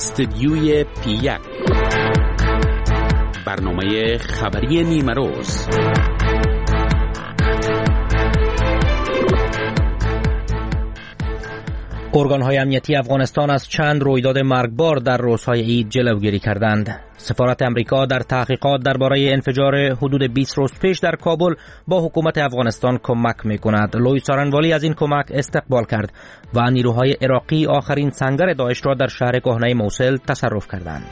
استدیوی پی1 برنامه خبری نیمه روز. ارگان‌های امنیتی افغانستان از چند رویداد مرگبار در روزهای عید جلوگیری کردند. سفارت امریکا در تحقیقات درباره انفجار حدود 20 روز پیش در کابل با حکومت افغانستان کمک می‌کند. لوی سارنوالی از این کمک استقبال کرد و نیروهای عراقی آخرین سنگر داعش را در شهر کهنه موصل تصرف کردند.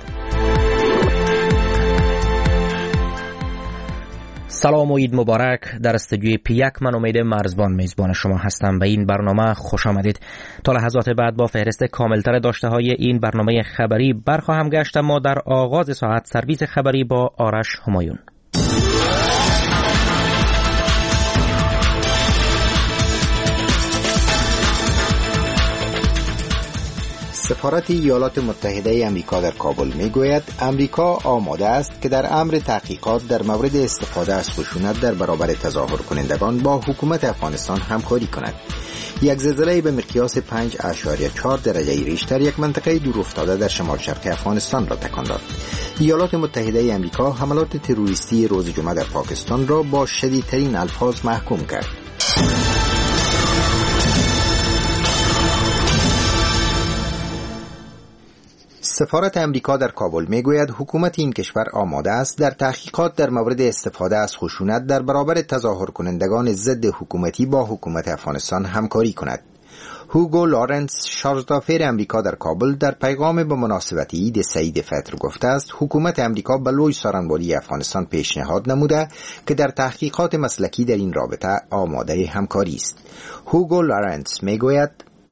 سلام و عید مبارک. در استودیوی پی1 من امید مرزبان میزبان شما هستم و این برنامه خوش آمدید. تا لحظات بعد با فهرست کاملتر داشته های این برنامه خبری برخواهم گشت، اما در آغاز ساعت سرویس خبری با آرش همایون. سفارت ایالات متحده آمریکا در کابل میگوید آمریکا آماده است که در امر تحقیقات در مورد استفاده از خشونت در برابر تظاهر کنندگان با حکومت افغانستان همکاری کند. یک زلزله به مقیاس 5.4 درجه ریشتر یک منطقه دورافتاده در شمال شرق افغانستان را تکان داد. ایالات متحده آمریکا حملات تروریستی روز جمعه در پاکستان را با شدیدترین الفاظ محکوم کرد. سفارت امریکا در کابل میگوید حکومت این کشور آماده است در تحقیقات در مورد استفاده از خشونت در برابر تظاهر کنندگان ضد حکومتی با حکومت افغانستان همکاری کند. هوگو لارنس، شارژدافیر امریکا در کابل، در پیغام به مناسبت عید سعید فطر گفته است حکومت امریکا به لوی سارنوالی افغانستان پیشنهاد نموده که در تحقیقات مسلکی در این رابطه آماده همکاری است. هوگو لارنس میگوید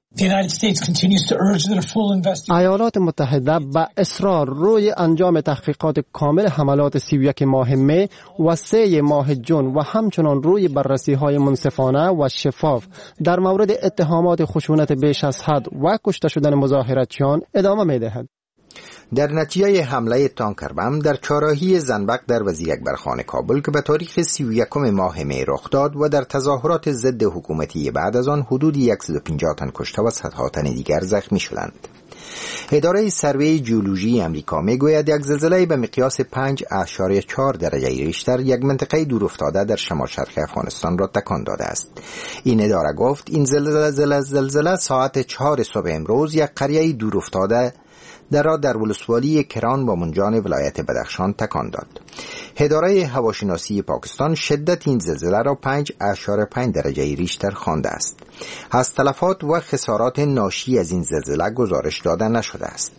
ایالات متحده به اصرار روی انجام تحقیقات کامل حملات 31 ماه می و 3 ماه جون و همچنان روی بررسی‌های منصفانه و شفاف در مورد اتهامات خشونت بیش از حد و کشته شدن مظاهراتچیان ادامه می‌دهد. در نتیجه حمله تانکر بم در چهارراهی زنبق در وزیر اکبرخان کابل که به تاریخ 31 ماه می رخ داد و در تظاهرات ضد حکومتی بعد از آن حدود 150 تن کشته و صدها تن دیگر زخمی شدند. اداره سروی جیولوژی امریکا میگوید یک زلزله به مقیاس 5.4 درجه ریشتر یک منطقه دورافتاده در شمال شرق افغانستان را تکان داده است. این اداره گفت این زلزله ساعت 4 صبح امروز یک قریه دورافتاده در ولسوالی کران و منجان ولایت بدخشان تکان داد. اداره هواشناسی پاکستان شدت این زلزله را 5.5 درجه ریشتر خوانده است. از تلفات و خسارات ناشی از این زلزله گزارش داده نشده است.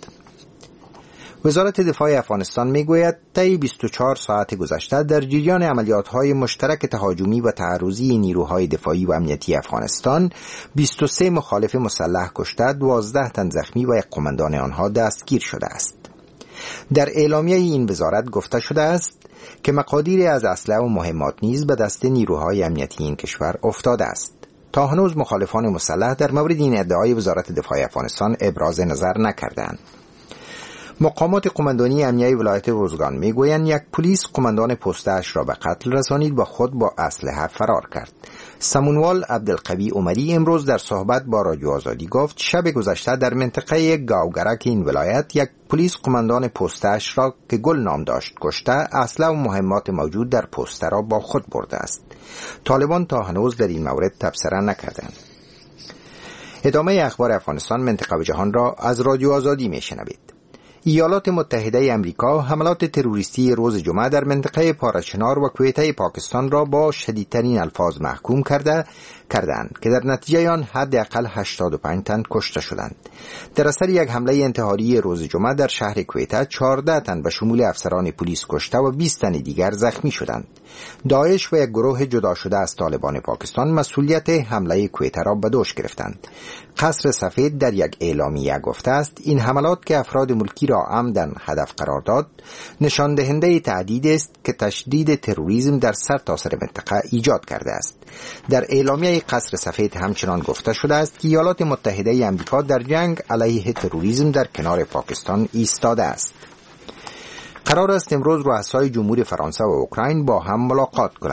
وزارت دفاع افغانستان میگوید طی 24 ساعت گذشته در جریان عملیات‌های مشترک تهاجمی و تعرضی نیروهای دفاعی و امنیتی افغانستان 23 مخالف مسلح کشته، 12 تن زخمی و یک قماندان آنها دستگیر شده است. در اعلامیه این وزارت گفته شده است که مقادیری از اسلحه و مهمات نیز به دست نیروهای امنیتی این کشور افتاده است. تا هنوز مخالفان مسلح در مورد این ادعای وزارت دفاع افغانستان ابراز نظر نکردند. مقامات قماندانی امنیتی ولایت روزگان میگویند یک پلیس قماندان پستش را به قتل رسانید و خود با اسلحه فرار کرد. سمونوال عبدالقوی عمری امروز در صحبت با رادیو آزادی گفت شب گذشته در منطقه گاوگرک این ولایت یک پلیس قماندان پستش را که گل نام داشت کشته، اسلحه و مهمات موجود در پست را با خود برده است. طالبان تا هنوز در این مورد تبصره نکردند. ادامه اخبار افغانستان، منطقه و جهان را از رادیو آزادی میشنوید. ایالات متحده آمریکا حملات تروریستی روز جمعه در منطقه پارچنار و کویته پاکستان را با شدیدترین الفاظ محکوم کردند که در نتیجه آن حداقل 85 تن کشته شدند. در اثر یک حمله انتحاری روز جمعه در شهر کویته 14 تن به شمول افسران پلیس کشته و 20 تن دیگر زخمی شدند. داعش و یک گروه جدا شده از طالبان پاکستان مسئولیت حمله کویته را به دوش گرفتند. قصر سفید در یک اعلامیه گفته است این حملات که افراد ملکی را عمدن هدف قرار داد نشان دهنده تهدید است که تشدید تروریسم در سرتاسر منطقه ایجاد کرده است. در اعلامیه قصر سفید همچنان گفته شده است که ایالات متحده آمریکا در جنگ علیه تروریسم در کنار پاکستان ایستاده است. قرار است امروز رؤسای جمهور فرانسه و اوکراین با هم ملاقات کنند.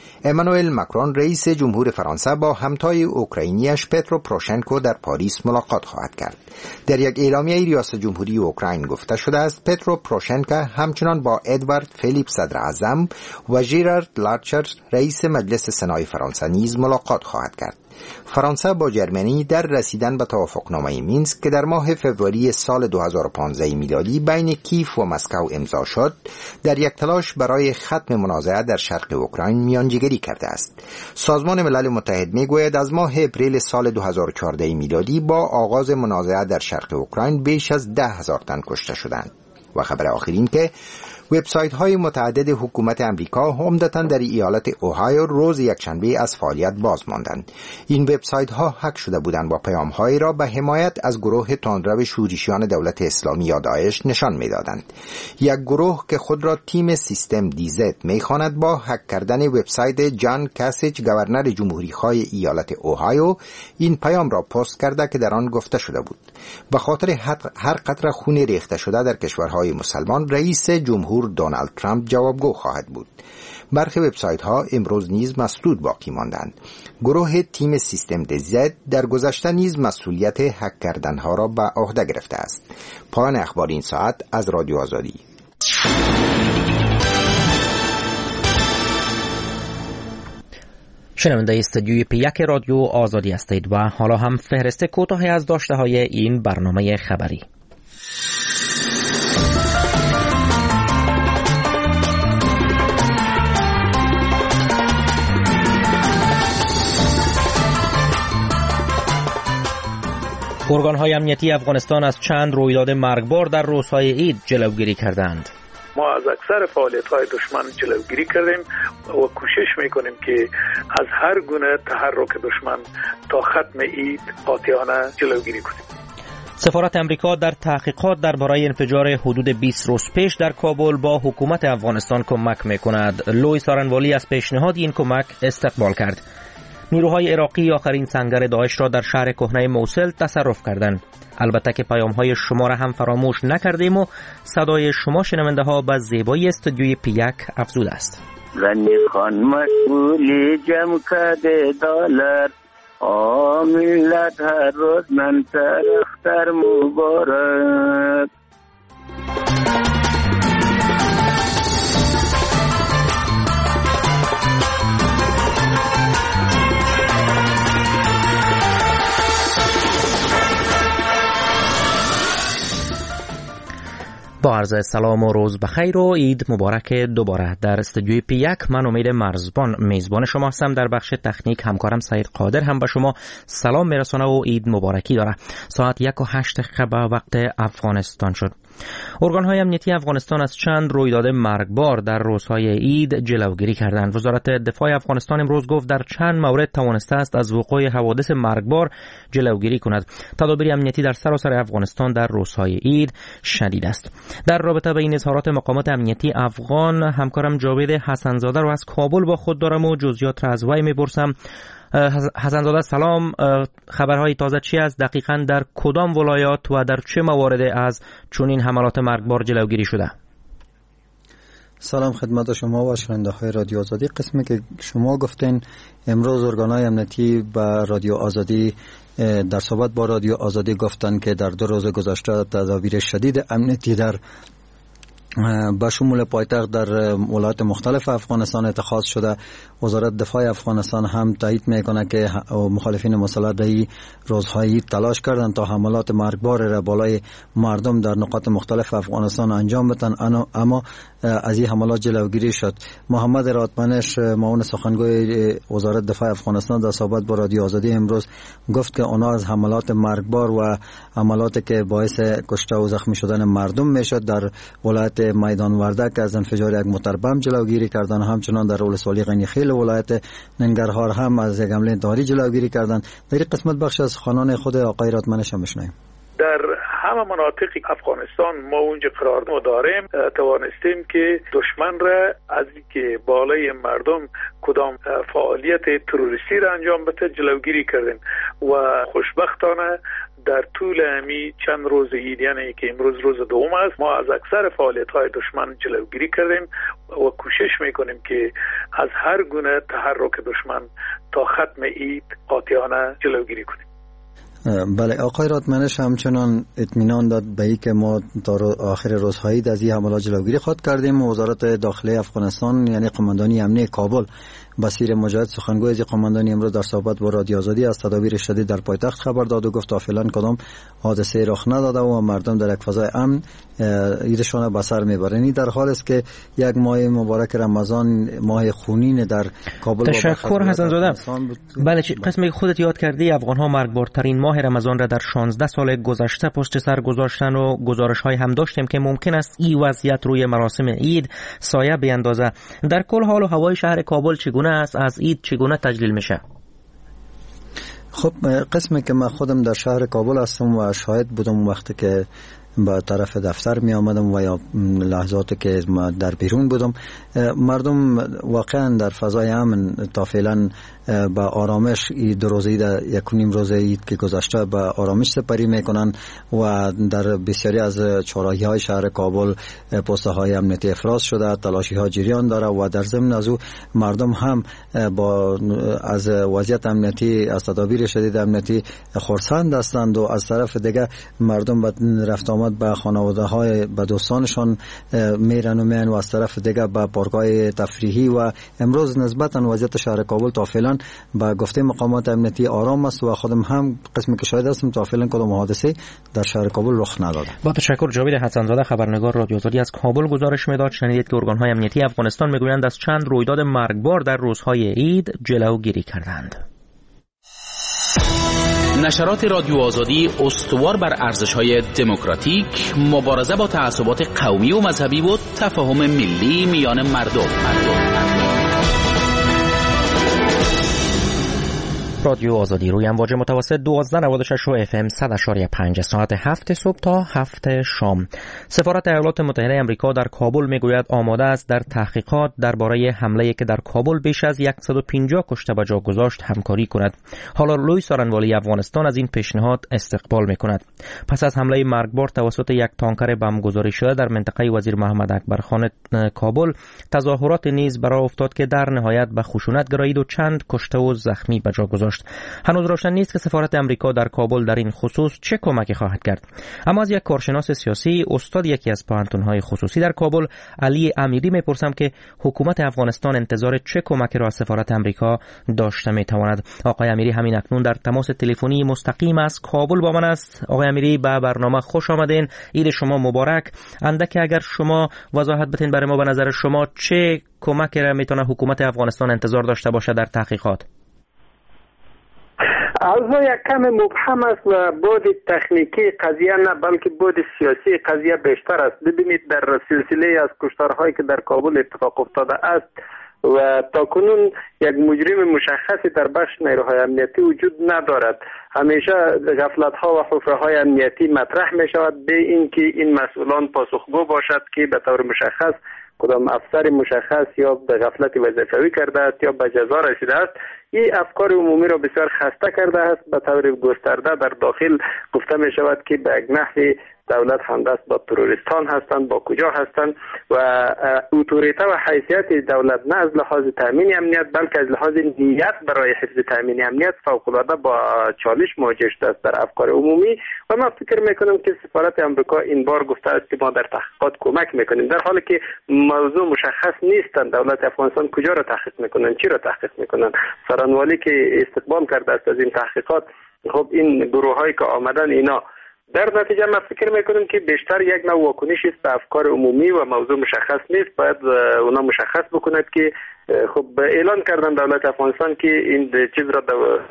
امانوئل ماکرون رئیس جمهور فرانسه با همتای اوکراینیش پترو پروشنکو در پاریس ملاقات خواهد کرد. در یک اعلامیه ریاست جمهوری اوکراین گفته شده است پترو پروشنکو همچنان با ادوارد فیلیپ صدر اعظم و ژیرارد لارچر رئیس مجلس سنای فرانسه نیز ملاقات خواهد کرد. فرانسه با جرمنی در رسیدن به توافقنامه مینسک که در ماه فوریه سال 2015 میلادی بین کیف و مسکو امضا شد، در یک تلاش برای ختم منازعه در شرق اوکراین میانجیگری کرده است. سازمان ملل متحد میگوید از ماه اپریل سال 2014 میلادی با آغاز منازعه در شرق اوکراین بیش از 10,000 تن کشته شدند. و خبر آخرین که وبسایت های متعدد حکومت امریکا عمدتاً در ایالت اوهایو روز یکشنبه از فعالیت باز ماندند. این وبسایت ها هک شده بودند و پیام هایی را به حمایت از گروه تندرو شورشیان دولت اسلامی یا داعش نشان میدادند. یک گروه که خود را تیم سیستم دیزت میخواند با هک کردن وبسایت جان کاسیچ گورنر جمهوری خواه ایالت اوهایو این پیام را پست کرده که در آن گفته شده بود: به خاطر هر قطره خون ریخته شده در کشورهای مسلمان رئیس جمهور دونالد ترامپ جوابگو خواهد بود. برخی وبسایت ها امروز نیز مسدود باقی ماندند. گروه تیم سیستم دیزت در گذشته نیز مسئولیت هک کردن ها را به عهده گرفته است. پایان اخبار این ساعت از رادیو آزادی. شنونده استودیوی پیک رادیو آزادی هستید و حالا هم فهرست کوتاهی از داشته های این برنامه خبری. ارگان‌های امنیتی افغانستان از چند رویداد مرگبار در روزهای عید جلوگیری کردند. ما از اکثر فعالیت‌های دشمن جلوگیری کردیم و کوشش می‌کنیم که از هر گونه تحرک دشمن تا ختم عید قاطعانه جلوگیری کنیم. سفارت امریکا در تحقیقات درباره انفجار حدود 20 روز پیش در کابل با حکومت افغانستان کمک می‌کند. لوی سارنوالی از پیشنهاد این کمک استقبال کرد. نیروهای عراقی آخرین سنگر داعش را در شهر کهنه موصل تصرف کردند. البته که پیام‌های شما را هم فراموش نکردیم و صدای شما شنونده ها به زیبایی استودیوی پیک افزوده است. غنی خان مشغولی جمع کرده دلار ملت هر روز منتر اختر مبارک. با عرض سلام و روز بخیر و عید مبارک دوباره. در استودیوی پیک من امید مرزبان میزبان شما هستم. در بخش تکنیک همکارم سعید قادر هم به شما سلام میرسونه و عید مبارکی داره. ساعت 1:08 خبر وقت افغانستان شد. ارگان‌های امنیتی افغانستان از چند رویداد مرگبار در روزهای عید جلوگیری کردند. وزارت دفاع افغانستان امروز گفت در چند مورد توانسته است از وقوع حوادث مرگبار جلوگیری کند. تدابیر امنیتی در سراسر افغانستان در روزهای عید شدید است. در رابطه با این اظهارات مقامات امنیتی افغان همکارم جاوید حسن‌زاده رو از کابل با خود دارم و جزئیات را از وی میپرسم. حسن‌زاده سلام، خبرهای تازه چی است؟ دقیقاً در کدام ولایات و در چه مواردی از چنین حملات مرگبار جلوگیری شده؟ سلام خدمت شما و شنونده‌های رادیو آزادی. قسمی که شما گفتین امروز ارگان‌های امنیتی با رادیو آزادی در صحبت با رادیو آزادی گفتند که در 2 روز گذشته تدابیر شدید امنیتی در با شمول پایتخت در ولایات مختلف افغانستان اتخاذ شده. وزارت دفاع افغانستان هم تایید میکنه که مخالفین مسلح در این روزهای تلاش کردند تا حملات مرگبار را بالای مردم در نقاط مختلف افغانستان انجام بدن، اما از این حملات جلوگیری شد. محمد راتمنش معاون سخنگوی وزارت دفاع افغانستان در صحبت با رادیو آزادی امروز گفت که اونا از حملات مرگبار و حملاتی که باعث کشته و زخمی شدن مردم میشد در ولایت میدان وردک از انفجار یک موتر بم جلوگیری کردن. همچنان در ولسوالی غنیخیل ولایت ننگرهار هم از یک حمله انتحاری جلوگیری کردن. در این قسمت بخش از سخنان خود آقای راتمنش هم بشنویم. در همه مناطق افغانستان ما اونجا قرار داریم توانستیم که دشمن را از که بالای مردم کدام فعالیت تروریستی را انجام بده جلوگیری کردیم و خوشبختانه در طول همی چند روز عید، یعنی که امروز روز دوم است، ما از اکثر فعالیت‌های دشمن جلوگیری کردیم و کوشش میکنیم که از هر گونه تحرک دشمن تا ختم عید قاطعانه جلوگیری کنیم. بله آقای رادمنش همچنان اطمینان داد به این که ما تا آخر روزهای از این حملات جلوگیری خود کردیم. وزارت داخلی افغانستان یعنی قماندانی امنیه کابل بصیر مجاهد سخنگوی از قماندانی امروز در صحبت با رادیو آزادی از تدابیر شدید در پایتخت خبر داد و گفت تا فعلا کدام حادثه رخ نداده و مردم در یک فضای امن ایدشان به سر میبرند. در حال است که یک ماه مبارک رمضان ماه خونین در کابل. تشکر حسن زاده. بله قسمی خودت یاد کردی افغان ها مرگبارترین ماه رمضان را در 16 سال گذشته پشت سر گذاشتن و گزارش های هم داشتیم که ممکن است این وضعیت روی مراسم عید سایه بیندازه. در کل حال و هوای شهر کابل چگونه است؟ از عید چگونه تجلیل میشه؟ خب قسمی که من خودم در شهر کابل هستم و شاهد بودم وقتی که به طرف دفتر می آمدم و یا لحظاتی که ما در بیرون بودم، مردم واقعا در فضای امن تا فعلا با آرامش دو روزه در یکونیم روزه عید که گذشته با آرامش سپری میکنن و در بسیاری از چهارراهی های شهر کابل پست های امنیتی افراز شده، تلاشی ها جریان داره و در ضمن از او مردم هم با از وضعیت امنیتی از تدابیر شدید امنیتی خرسند هستند و از طرف دیگه مردم به رفت آمد به خانواده های به دوستانشان میرن و میان و از طرف دیگه به پارک‌های تفریحی و امروز نسبتا وضعیت شهر کابل تا فعلا با گفته مقامات امنیتی آرام است و خودم هم قسمی که شاهد هستم تا فعلا کدام حادثه در شهر کابل رخ نداده. با تشکر. جاوید حسن‌زاده خبرنگار رادیو آزادی از کابل گزارش میداد. شنیدید که ارگان‌های امنیتی افغانستان میگویند از چند رویداد مرگبار در روزهای عید جلوگیری کردند. نشرات رادیو آزادی استوار بر ارزش‌های دموکراتیک، مبارزه با تعصبات قومی و مذهبی و تفاهم ملی میان مردم. رادیو آزادی روی امواج متوسط 1296 و FM 100.5 ساعت 7 صبح تا 7 شام. سفارت ایالات متحده آمریکا در کابل میگوید آماده است در تحقیقات درباره حمله‌ای که در کابل بیش از 150 کشته به جا گذاشت همکاری کند. حالا لوئیس آرنوالی افغانستان از این پیشنهاد استقبال میکند. پس از حمله مرگبار توسط یک تانکر بمبگذاری شده در منطقه وزیر محمد اکبر خان کابل، تظاهرات نیز برای افتاد که در نهایت به خشونت گرایید و چند کشته و زخمی به جا گذاشت. هنوز روشن نیست که سفارت امریکا در کابل در این خصوص چه کمکی خواهد کرد. اما از یک کارشناس سیاسی استاد یکی از پانتون‌های خصوصی در کابل علی امیری میپرسم که حکومت افغانستان انتظار چه کمکی را از سفارت امریکا داشته میتواند. آقای امیری همین اکنون در تماس تلفنی مستقیم از کابل با من است. آقای امیری به برنامه خوش آمدین. عید شما مبارک. اندک اگر شما وضاحت بدین برای ما، به نظر شما چه کمکی را میتونه حکومت افغانستان انتظار داشته باشه در تحقیقات؟ اوضاع یک کم مبهم است و بعد تکنیکی قضیه نه بلکه بعد سیاسی قضیه بیشتر است. ببینید در سلسله از کشتارهایی که در کابل اتفاق افتاده است و تاکنون یک مجرم مشخصی در بخش نیروهای امنیتی وجود ندارد. همیشه غفلت‌ها و حفره‌های امنیتی مطرح می شود به اینکه این مسئولان پاسخگو باشد که به طور مشخص کدام افسر مشخص یا به غفلت وظیفوی کرده است یا به جزا رسیده است. این افکار عمومی را بسیار خسته کرده است. به طور گسترده در داخل گفته می شود که به یک نحوی دولت همدست با تروریستان هستند، با کجا هستند و اتوریته و حیثیت دولت نه از لحاظ تامین امنیت بلکه از لحاظ نیت برای حفظ تامین امنیت فوق‌العاده با چالش مواجه شده است در افکار عمومی و من فکر میکنم که سفارت آمریکا این بار گفته است که ما در تحقیقات کمک میکنیم، در حالی که موضوع مشخص نیستند. دولت افغانستان کجا را تحقیق میکنند، چی را تحقیق میکنند. سرانوالی که استقبال کرده است از این تحقیقات، خب این گروهایی که آمدن اینا در نتیجه من فکر میکنم که بیشتر یک نوع واکنش است به افکار عمومی و موضوع مشخص نیست. باید اونا مشخص بکند که خب اعلان کردن دولت افغانستان که این چیز را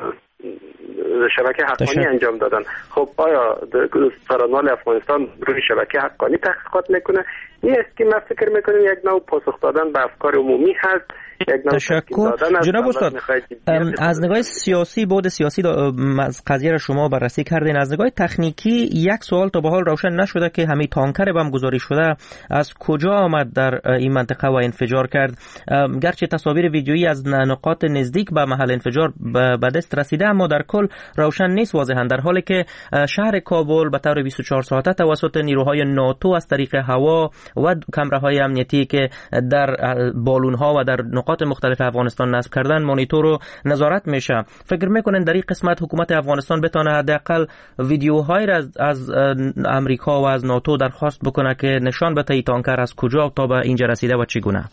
شبکه حقانی انجام دادن. خب آیا سرانوال افغانستان روی شبکه حقانی تحقیقات میکنه؟ این است که من فکر میکنم یک نوع پاسخ دادن به افکار عمومی هست. تشکر جناب استاد. از نگاه سیاسی، بعد سیاسی از قضیه را شما بررسی کردین. از نگاه تکنیکی یک سوال تا به حال روشن نشده که همین تانکر بم گذاری شده از کجا آمد در این منطقه و انفجار کرد. گرچه تصاویر ویدیویی از نقاط نزدیک به محل انفجار به دست رسیده، اما در کل روشن نیست واضحا، در حالی که شهر کابل به طور 24 ساعته توسط نیروهای ناتو از طریق هوا و کامراهای امنیتی که در بالون‌ها و در نقاط مختلف افغانستان نصب کردن مانیتور و نظارت میشه. فکر میکنن در این قسمت حکومت افغانستان بتونه حداقل ویدیوهایی را از امریکا و از ناتو درخواست بکنه که نشان بده این تانکر از کجا تا به اینجا رسیده و چگونه؟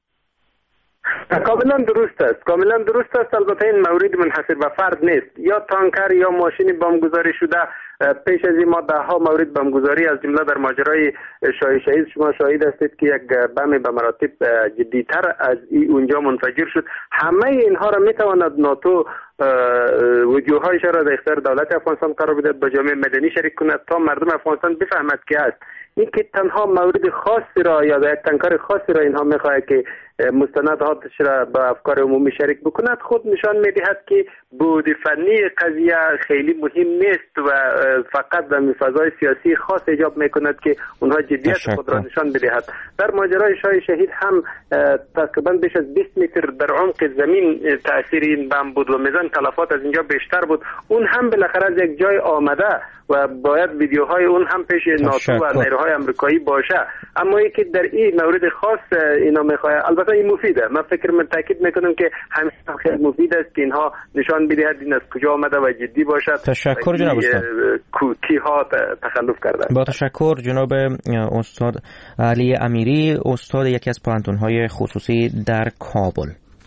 کاملا درست است. البته این مورد منحصر به فرد نیست. یا تانکر یا ماشین بمبگذاری شده. پیش از این ما ده ها مورد بمبگذاری از جمله در ماجرای شهید شما شاهد هستید که یک بم به مراتب جدیتر از اونجا منفجر شد. همه اینها را میتواند ناتو ویدیوهایش را در اختیار دولت افغانستان قرار بدهد، به جامعه مدنی شریک کند تا مردم افغانستان بفهمد که است. این که تنها مورد خاصی را یا یک تانکر خاصی را اینها میخواهد که مستنداتش را با افکار عمومی شریک بکند، خود نشان میدهد که بود فنی قضیه خیلی مهم نیست و فقط در فضای سیاسی خاص ایجاب میکند که اونها جدیت خود را نشان بدهد. در ماجرای شهید هم تقریبا بیش از 20 متر در عمق زمین تاثیر این بم بود و میزان تلفات از اینجا بیشتر بود. اون هم بالاخره از یک جای آمده و باید ویدیوهای اون هم پیش ناتو و نیروهای آمریکایی باشه. اما ای که در این مورد خاص اینا میخواد، البته این مفیده. من فکر من تاکید میکنم که همیشه خیلی مفید است که اینها نشان بدهد این از کجا آمده و جدی باشد. تشکر جناب استاد. کیها تخلف کردن. با تشکر جناب استاد علی امیری، استاد یکی از پانتون‌های خصوصی در کابل.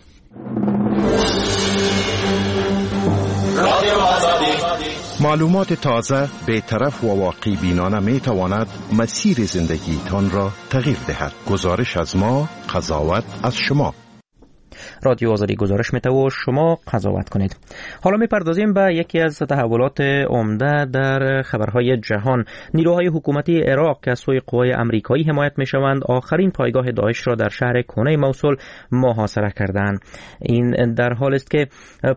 معلومات تازه، بی‌طرف و واقعی بینانه می تواند مسیر زندگیتان را تغییر دهد. گزارش از ما، قضاوت از شما. رادیو آزادی گزارش میده و شما قضاوت کنید. حالا میپردازیم به یکی از تحولات عمده در خبرهای جهان. نیروهای حکومتی عراق که از سوی قوای آمریکایی حمایت میشوند آخرین پایگاه داعش را در شهر کونه موصل محاصره کردند. این در حالی است که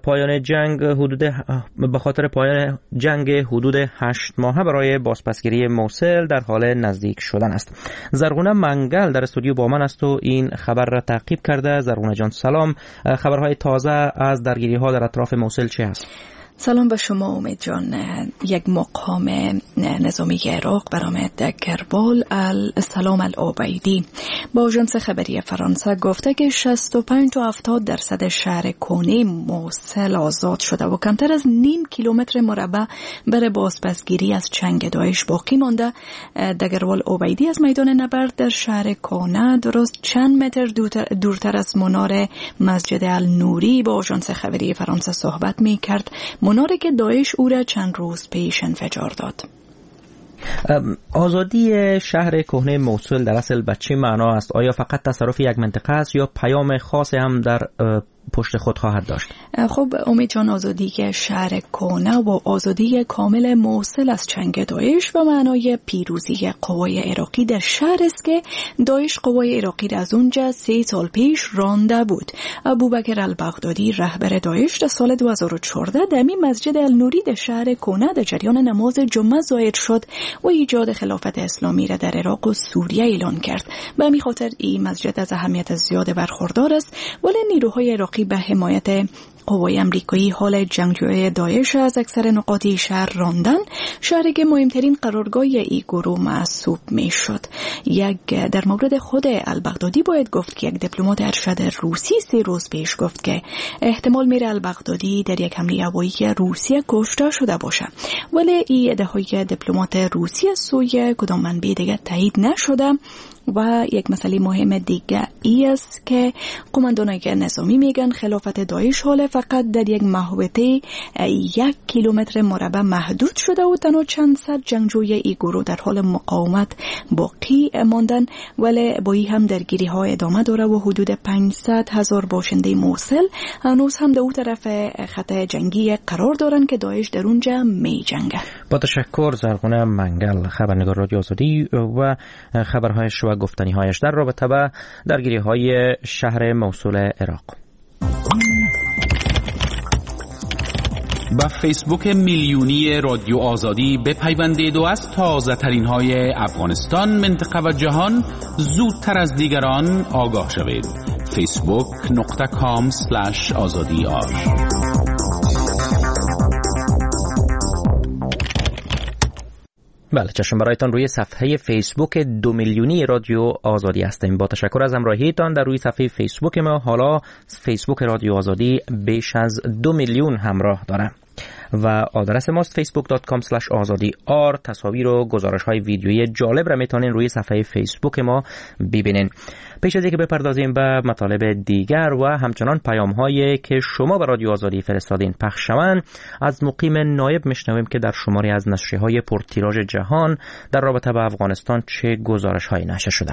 به خاطر پایان جنگ حدود 8 ماهه برای بازپسگیری موصل در حال نزدیک شدن است. زرغونه منگل در استودیو با من است و این خبر را تعقیب کرده. زرغونه جان سلام، خبرهای تازه از درگیری ها در اطراف موصل چه است؟ سلام به شما امید جان. یک مقام نظامی عراق برآمد در کربال السلام العبیدی با آژانس خبری فرانسه گفته که 65 تا 70% شهر کونه موصل آزاد شده و کمتر از نیم کیلومتر مربع برای بازپسگیری از چنگ داعش باقی مانده. دگروال عبیدی از میدان نبرد در شهر کونه درست چند متر دورتر از منار مسجد النوری با آژانس خبری فرانسه صحبت می کرد. مناری که داعش او را چند روز پیش انفجار داد. آزادی شهر کهنه موصل در اصل به چه معنا است؟ آیا فقط تصرف یک منطقه است یا پیام خاصی هم در پشت خود خواهد داشت؟ خب امید جان، آزادی شهر کهنه و آزادی کامل موصل از چنگ داعش و معنای پیروزی قوای عراقی در شهر است که داعش قوای عراقی را از اونجا 3 سال پیش رانده بود. ابوبکر البغدادی رهبر داعش در سال 2014 در مسجد النوری در شهر کهنه در جریان نماز جمعه ظاهر شد و ایجاد خلافت اسلامی را در عراق و سوریه اعلان کرد. به همین خاطر این مسجد از اهمیت زیاد برخوردار است، ولی نیروهای عراقی به حمایت قوای امریکایی حال جنگجوی داعش از اکثر نقاط شهر راندن، شهری که مهمترین قرارگاه این گروه محسوب می شد. در مورد خود البغدادی باید گفت که یک دیپلمات ارشد روسی 3 روز پیش گفت که احتمال میره البغدادی در یک حمله هوایی روسیه کشته شده باشه، ولی این ادعای دیپلمات روسی سوی کدام منبع دیگر تایید نشده. و یک مسئله مهم دیگه ای است که قماندانای نظامی میگن خلافت داعش حال فقط در یک محوطه 1 کیلومتر مربع محدود شده و تنها چند صد جنگجوی این گروه در حال مقاومت باقی ماندن، ولی با این هم درگیری ها ادامه داره و حدود 500,000 باشنده موصل هنوز هم در اون طرف خط جنگی قرار دارن که داعش در اونجا می جنگه. با تشکر زرغونه منگل، خبرنگار رادیو آزادی و خبرهایش و گفتنی‌هایش در رابطه با درگیری‌های شهر موصل عراق. با فیسبوک میلیونی رادیو آزادی بپیوندید و از تازه ترین های افغانستان، منطقه و جهان زودتر از دیگران آگاه شوید. facebook.com/azadi.ar. بله، چشم برایتان روی صفحه فیسبوک 2 میلیونی رادیو آزادی هستیم. با تشکر از همراهیتان در روی صفحه فیسبوک ما. حالا فیسبوک رادیو آزادی بیش از 2 میلیون همراه داره و آدرس ماست facebook.com/azadi.ar. تصاویر و گزارش‌های ویدیویی جالب را میتونین روی صفحه فیسبوک ما ببینین. پیش از اینکه بپردازیم به مطالب دیگر و همچنان پیام‌هایی که شما به رادیو آزادی فرستادین پخش شوند، از مقیم نایب میشنویم که در شماری از نشریه‌های پرتیراژ جهان در رابطه با افغانستان چه گزارش‌هایی نشر شده.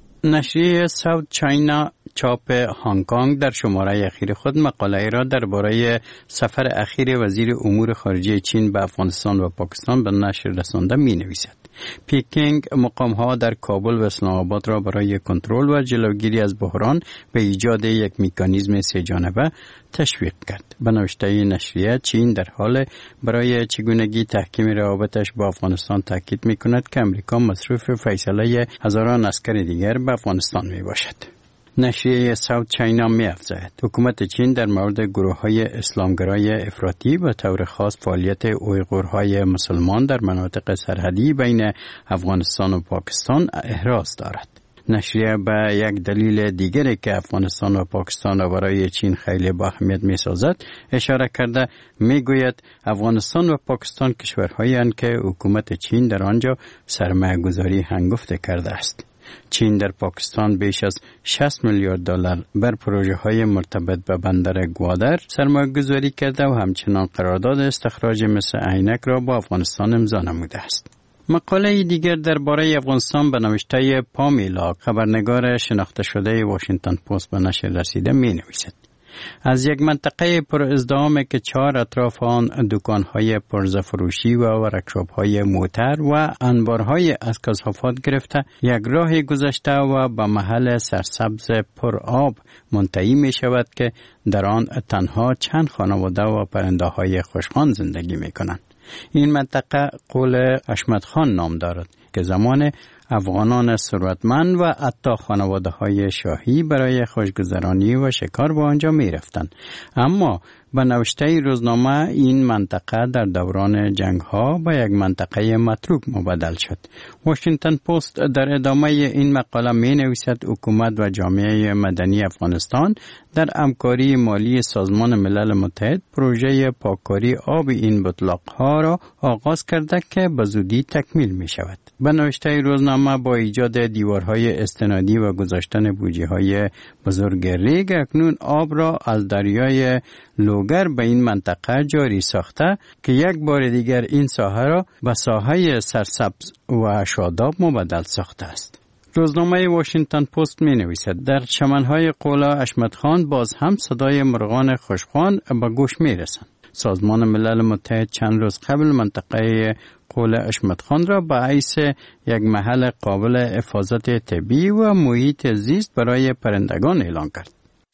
نشریه ساوت چاینا چاپ هنگ کنگ در شماره اخیر خود مقاله را درباره سفر اخیر وزیر امور خارجه چین به افغانستان و پاکستان به نشر رسانده می نویسد. پیکینگ مقام‌ها در کابل و اسلام آباد را برای کنترل و جلوگیری از بحران به ایجاد یک مکانیزم سه‌جانبه تشویق کرد. به نوشته نشریه، چین در حال برای چگونگی تحکیم روابطش با افغانستان تاکید می‌کند که امریکا مصروف فیصله هزاران عسکر دیگر به افغانستان میباشد. نشریه ساوت چاینا می‌افزاید حکومت چین در مورد گروه‌های اسلامگرای افراطی و طور خاص فعالیت اویغورهای مسلمان در مناطق سرحدی بین افغانستان و پاکستان احراز دارد. نشریه به یک دلیل دیگری که افغانستان و پاکستان را برای چین خیلی با اهمیت می‌سازد اشاره کرده میگوید افغانستان و پاکستان کشورهایی هستند که حکومت چین در آنجا سرمایه‌گذاری هنگفته کرده است. چین در پاکستان بیش از 60 میلیارد دلار بر پروژه‌های مرتبط به بندر گوادر سرمایه‌گذاری کرده و همچنان قرارداد استخراج مس عینک را با افغانستان امضا نموده است. مقاله دیگر درباره افغانستان به نوشته پامیلا، خبرنگار شناخته شده واشنگتن پست، به نشر رسیده می‌نویسد: از یک منطقه پر ازدحام که 4 اطراف آن دکان‌های پرزفروشی و ورکشاپ‌های موتر و انبارهای از کثافات گرفته یک راه گذشته و به محل سرسبز پر آب منتهی می‌شود که در آن تنها چند خانواده و پرنده‌های خوشخوان زندگی می‌کنند. این منطقه قول اشمتخان نام دارد که زمان افغانان ثروتمند و حتی خانواده‌های شاهی برای خوشگذرانی و شکار به آنجا می‌رفتند. اما به نوشته روزنامه این منطقه در دوران جنگ‌ها به یک منطقه متروک مبدل شد. واشنگتن پست در ادامه این مقاله می‌نویسد حکومت و جامعه مدنی افغانستان در همکاری مالی سازمان ملل متحد پروژه پاککاری آب این بطلاق‌ها را آغاز کرده که به زودی تکمیل می‌شود. به نوشته روزنامه با ایجاد دیوارهای استنادی و گذاشتن بوجی‌های بزرگ ریگ اکنون آب را از دریای لوگر به این منطقه جاری ساخته که یک بار دیگر این ساحه را به ساحه سرسبز و شاداب مبدل ساخته است. روزنامه واشنگتن پست می نویسد در چمنهای قولا اشمتخان باز هم صدای مرغان خوشخوان به گوش می رسند. سازمان ملل متحد چند روز قبل منطقه قول اشمتخان را به حیث یک محل قابل حفاظت طبیعی و محیط زیست برای پرندگان اعلام کرد.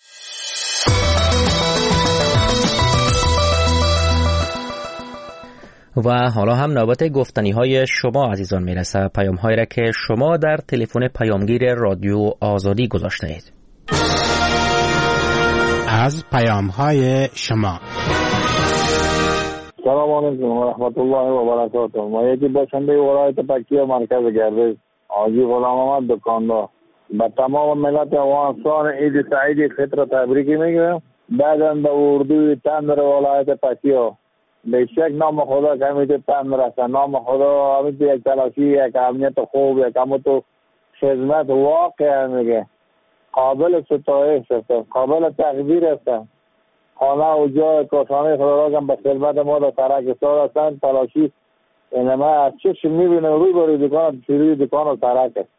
و حالا هم نوبت گفتنی های شما عزیزان میرسه، پیام هایی را که شما در تلفن پیامگیر رادیو آزادی گذاشته اید. از پیام های شما. سلام علیکم و رحمت الله و برکاته. ما یکی باشنده ولایت پکتیا مرکز گردش حاجی غلام احمد دکاندار به تمام ملت افغانستان عید سعید فطر تبریک میگم. بعداً به اردوی تندر ولایت پکتیا بیشک نام خدا کمیت تن رسه. نام خدا همیت یک تلاشی، یک امنیت خوب، یک امنیت خدمت واقع میگه قابل ستایش است، قابل تقدیر است، خانه و جای کاشانه خدا را هم به خدمت ما در ترک سال هستند. تلاشی اینما از چشم میبینه روی باری دکان پیروی دکان و ترک است.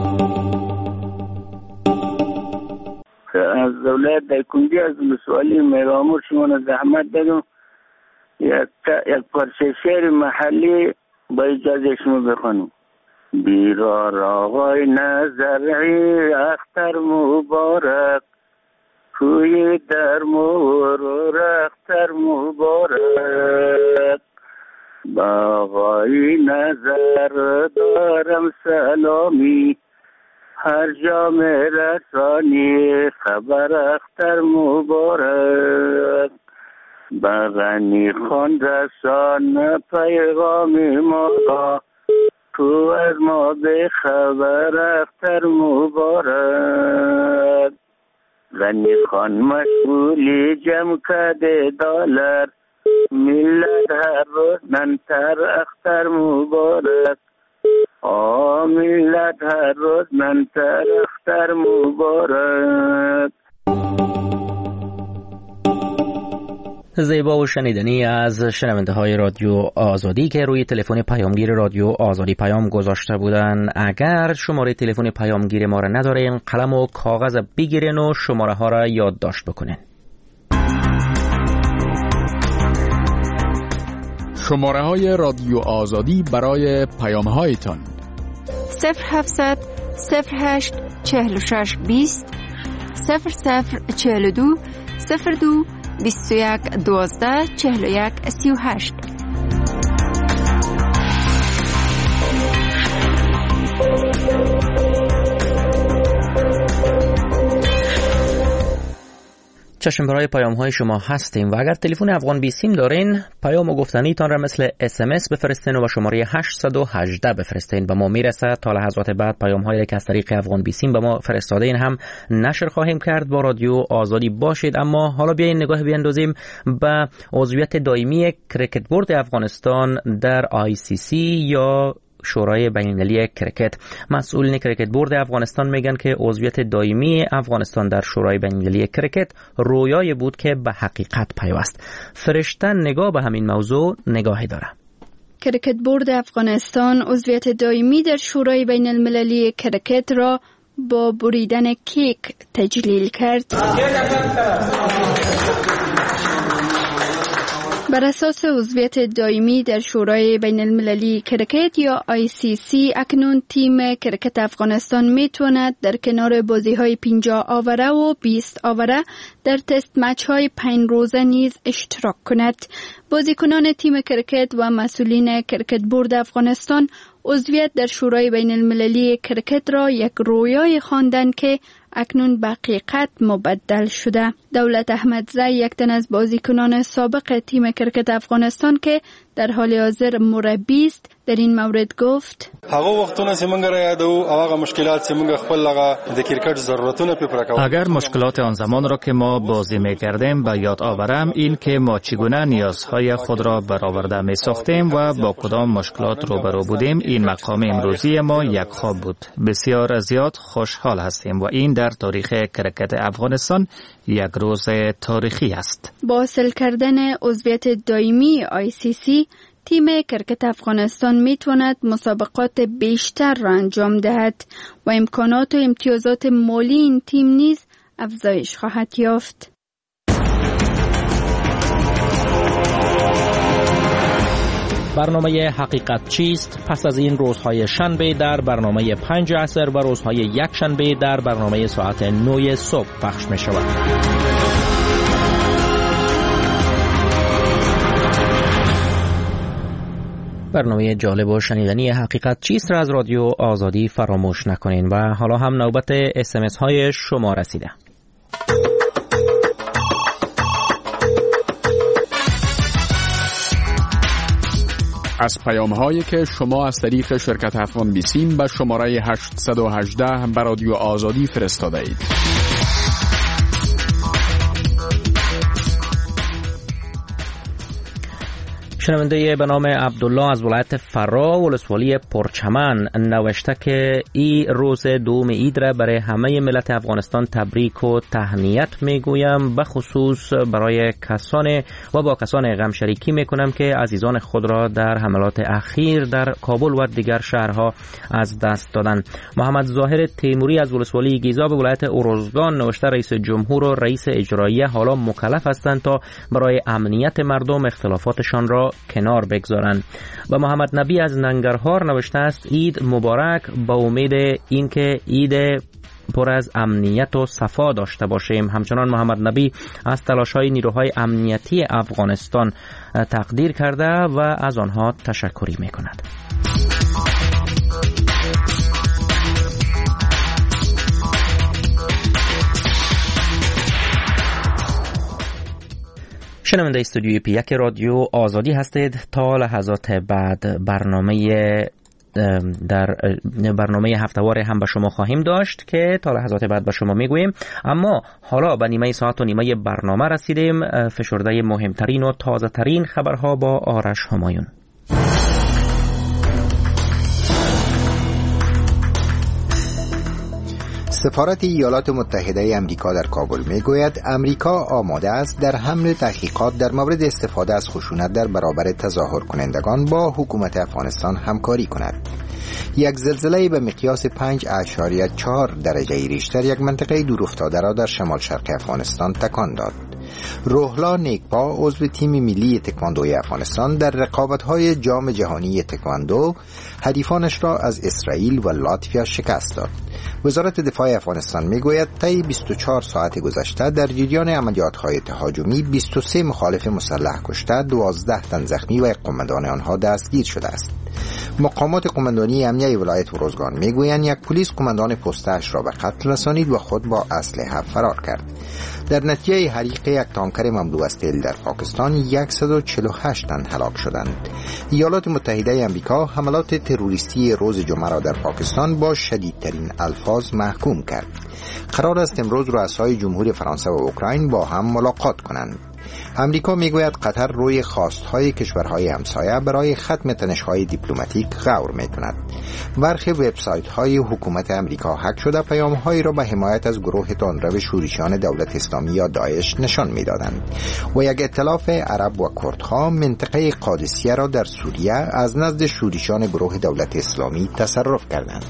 از دولت در کنجی از مسئولی میرامور شما زحمت دادم یک پارچه شعر محلی با اجازه شما بخونم. بیرار آقای نظری اختر مبارک کوی در مورور اختر مبارک با آقای نظر دارم سلامی هر جا میرسانی خبر اختر مبارک با غنی خان رسان پیغام ما را تو از ما به خبر اختر مبارک غنی خان مشغولی جمع کرده دلار ملت هر روز منتر اختر مبارک ملت هر روز منتر اختر مبارک. زیبا و شنیدنی از شنونده های رادیو آزادی که روی تلفن پیامگیر رادیو آزادی پیام گذاشته بودن. اگر شماره تلفن پیامگیر ما را ندارین قلم و کاغذ بگیرین و شماره ها را یادداشت بکنین. شماره های رادیو آزادی برای پیام هایتان 0700 08 46 20 0042 02 21 12 41 38. چشم برای پیام های شما هستیم و اگر تلفن افغان بی سیم دارین پیام و گفتنیتان را مثل SMS بفرستین و شماره 818 بفرستین. به ما میرسه. تا لحظات بعد پیام هایی که از طریق افغان بی سیم به ما فرستاده این هم نشر خواهیم کرد. با رادیو آزادی باشید. اما حالا بیاین نگاه بیاندازیم به عضویت دائمی کریکت بورد افغانستان در ICC یا شورای بین‌المللی کرکت. مسئولین کرکت بورد افغانستان میگن که عضویت دائمی افغانستان در شورای بین‌المللی کرکت رویایی بود که به حقیقت پیوست. فرشته نگاه به همین موضوع نگاهی داره. کرکت بورد افغانستان عضویت دائمی در شورای بین‌المللی کرکت را با بریدن کیک تجلیل کرد. بر اساس عضویت دائمی در شورای بین المللی کرکت یا ICC اکنون تیم کرکت افغانستان میتواند در کنار بازی‌های 50 آوره و 20 آوره در تست مچ‌های 5 روزه نیز اشتراک کند. بازیکنان تیم کرکت و مسئولین کرکت بورد افغانستان عضویت در شورای بین المللی کرکت را یک رویای خواندند که اکنون به حقیقت مبدل شده. دولت احمدزی یک تن از بازیکنان سابق تیم کرکت افغانستان که در حال حاضر مربی است در این مورد گفت: هغه وختونه چې موږ را یادو او هغه مشکلات چې موږ خپل لغه د کرکټ ضرورتونه په پوره کوو. اگر مشکلات آن زمان را که ما بازی می‌کردیم به یاد آورم این که ما چگونه نیازهای خود را برآورده می‌ساختیم و با کدام مشکلات روبرو بودیم، این مقام امروزی ما یک خواب بود. بسیار زیاد خوشحال هستیم و این در تاریخ کرکت افغانستان یک روز تاریخی است. با حاصل کردن عضویت دائمی ICC تیم کرکت افغانستان میتواند مسابقات بیشتر را انجام دهد و امکانات و امتیازات مالی این تیم نیز افزایش خواهد یافت. برنامه حقیقت چیست پس از این روزهای شنبه در برنامه 5 عصر و روزهای یک شنبه در برنامه ساعت 9 صبح پخش می شود. برنامه جالب و شنیدنی حقیقت چیست را از رادیو آزادی فراموش نکنین و حالا هم نوبت SMS های شما رسیده. از پیام هایی که شما از طریق شرکت افغان بی سیم به شماره 818 به رادیو آزادی فرستاده اید. شنونده به نام عبدالله از ولایت فرا ولسوالی پرچمن نوشته که این روز دوم عید را برای همه ملت افغانستان تبریک و تهنیت میگویم، به خصوص برای کسان و با کسان غم شریکی میکنم که عزیزان خود را در حملات اخیر در کابل و دیگر شهرها از دست دادند. محمد ظاهر تیموری از ولسوالی گیزا به ولایت اروزگان نوشته رئیس جمهور و رئیس اجرایی حالا مکلف هستند تا برای امنیت مردم اختلافاتشان را کنار بگذارند. و محمد نبی از ننگرهار نوشته است عید مبارک، با امید اینکه عید پر از امنیت و صفا داشته باشیم. همچنان محمد نبی از تلاش‌های نیروهای امنیتی افغانستان تقدیر کرده و از آنها تشکری می‌کند. شنونده استودیوی پی یک رادیو آزادی هستید. تا لحظات بعد برنامه هفته‌وار هم به شما خواهیم داشت که تا لحظات بعد به شما میگوییم. اما حالا به نیمه ساعت و نیمه برنامه رسیدیم. فشرده مهمترین و تازه ترین خبرها با آرش همایون. سفارت ایالات متحده امریکا در کابل میگوید امریکا آماده است در حمل تحقیقات در مورد استفاده از خشونت در برابر تظاهر کنندگان با حکومت افغانستان همکاری کند. یک زلزله به مقیاس 5.4 درجه ریشتر یک منطقه دورافتاده را در شمال شرق افغانستان تکان داد. روحلا نیکپا عضو تیم ملی تکواندوی افغانستان در رقابت‌های جام جهانی تکواندو حریفانش را از اسرائیل و لاتویا شکست داد. وزارت دفاع افغانستان میگوید طی 24 ساعت گذشته در جریان عملیات‌های تهاجمی 23 مخالف مسلح کشته، 12 تن زخمی و قماندان آنها دستگیر شده است. مقامات قماندانی امنیه ولایت اروزگان میگویند یک پلیس قماندان پستش را به قتل رسانید و خود با اسلحه فرار کرد. در نتیجه حریق یک تانکر مملو از تیل در پاکستان 148 تن هلاک شدند. ایالات متحده امریکا حملات تروریستی روز جمعه را در پاکستان با شدیدترین الفاظ محکوم کرد. قرار است امروز رؤسای جمهوری فرانسه و اوکراین با هم ملاقات کنند. امریکا میگوید قطر روی خواستهای کشورهای همسایه برای ختم تنش‌های دیپلماتیک غور میکند. برخی وبسایت‌های حکومت امریکا هک شده پیام‌هایی را به حمایت از گروه تندرو شورشیان دولت اسلامی یا داعش نشان میدادند و یک ائتلاف عرب و کردها منطقه قادسیه را در سوریه از نزد شورشیان گروه دولت اسلامی تصرف کردند.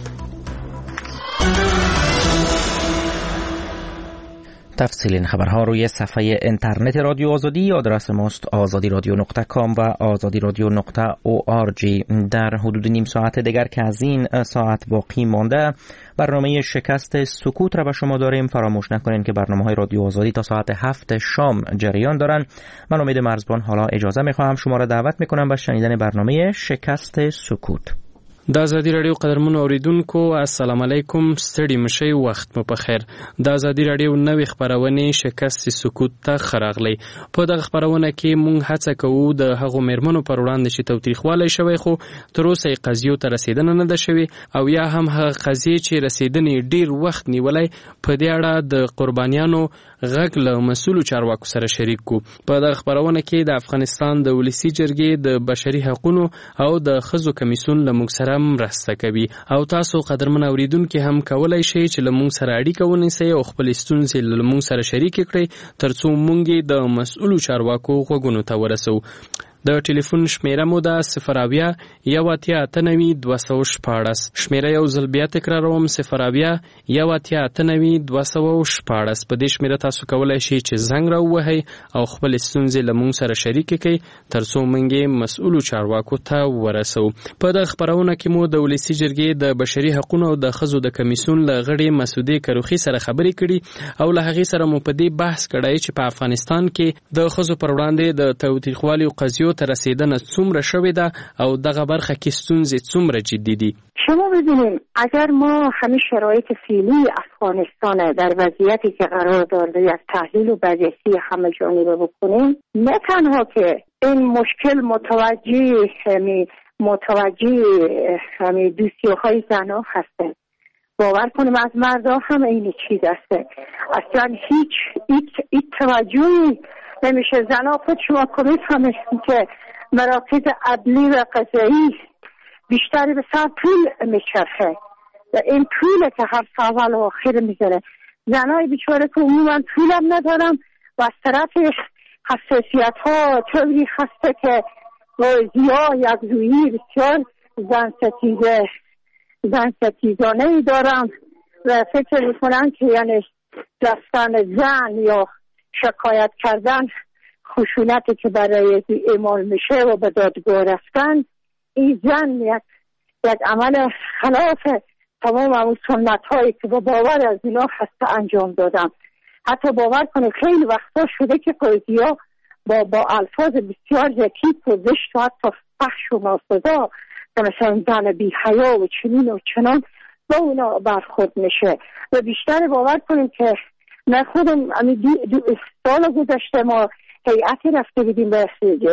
تفصیل این خبرها روی صفحه اینترنت رادیو آزادی. آدرس ماست azadiradio.com و azadiradio.org. در حدود نیم ساعت دیگر که از این ساعت باقی مانده برنامه شکست سکوت را به شما داریم. فراموش نکنین که برنامه‌های رادیو آزادی تا ساعت 7 شام جریان دارن. من امید مرزبان حالا اجازه میخوام شما را دعوت میکنم به شنیدن برنامه شکست سکوت. د ازادي رادیو قدرمنو اوریدونکو السلام علیکم، ستړي مشئ، وخت مو په خیر. د ازادي رادیو نوې خبرونه شکست سکوت ته خراغلی. په دغه خبرونه کې مونږ هڅه کوو د هغو مېرمنو پر وړاندې چې توتریخوالی شوی خو تر اوسه قضیو ته رسیدنه نه ده شوې او یا هم هغه قضیې چې رسیدنې ډیر وخت نیولی په دې اړه د قربانیانو غږ له مسؤلو چارواکو سره شریک کو. په دغه خبرونه کې د افغانستان د ولسی جرګې د بشري حقوقو او د ښځو کمیسیون له موږ سره مرسته کوي او تاسو قدرمن اوریدونکو هم کولای شئ چې له موږ سره اړیکه ونیسئ او خپل ستونزې له موږ سره شریک کړئ ترڅو موږ د مسؤلو چارواکو غوږونو ته ورسو. د ټلیفون شمیره مو ده 0 1 9 214. شمیره یو ځل بیا تکراروم 0 1 9 214. په دې شمیره تاسو کولای شئ چې زنګ راووهئ او خپل ستونزې له موږ سره شریک کړئ ترڅو موږ مسؤلو چارواکو ته ورسو. په دغه خبرونه کې مو د ولسی جرګې د بشري حقوقو او د ښځو د کمیسیون له غړي مسعودې کروخي سره خبرې کړي او له هغې سره مو په دې بحث کړی چې په افغانستان کې د ښځو پر وړاندې د تاوتریخوالي او قضیو ته رسیدنه څومره شوې ده او دغه برخه کې ستونزې څومره جدي دي. شما ببینید اگر ما همین شرایط فعلی افغانستان در وضعیتی که قرار دارده یک تحلیل و بررسی همه جانبه بکنیم، نه تنها که این مشکل متوجه همین دوسیوهای زنها هستند، باور کنیم از مردا هم این چیز هسته. اصلا هیچ توجهی نمیشه. زنها خود شما کنید همه که مراکز عدلی و قضایی بیشتر به سر پول میچرخه و این پوله که هر اول و آخر میذاره. زنای بیچاره که عموما پولم ندارم و از طرف حساسیت ها طوری هسته که روزیا یک رویی بسیار زن ستیزانه ای دارم و فکر میکنم که یعنی دستان زن یا شکایت کردن خشونتی که برای اعمال میشه و به دادگاه رفتن، این زن یک عمل خلاف تمام اون سنت هایی که با باور از اینا هسته انجام دادم. حتی باور کنید خیلی وقتا شده که قاضی ها با الفاظ بسیار زکیف و زشت و حتی فحش و ناسزا که مثلا زن بی حیا و چنین و چنان با اونا برخورد میشه. و بیشتر باور کنید که من خودم دو سال گذشته ما هیئتی رفته بودیم به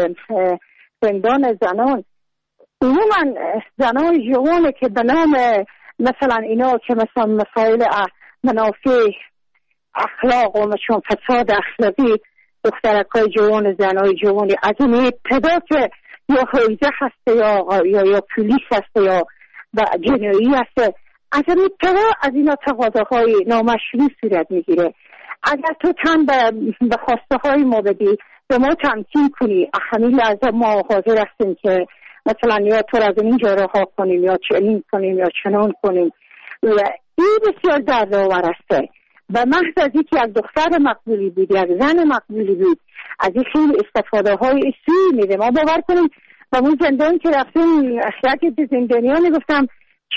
زندان زنان. عموما زنان جوانه که به نام مثلا اینا که مثلا مسائل منافع اخلاق و مثلا فساد اخلاقی دخترکای جوان زنای جوانی از این ابتدا که یا حوزه هسته یا پولیس هسته یا جنایی هسته، از این ابتدا از اینا تقاضاهای نامشروع صورت میگیره. اگر تو تن به خواسته های ما بدی به ما تمکین کنی، همین لحظه ما حاضر هستیم که مثلا یا تو از اینجا رها کنیم یا چنین کنیم یا چنان کنیم. و این بسیار دردآور است. به محض از اینکه یک دختر مقبولی بود، یک زن مقبولی بود، از این خیلی استفاده های سوی میده. ما باور کنیم با اون زندان که رفتیم اخلاقی زندانیان گفتم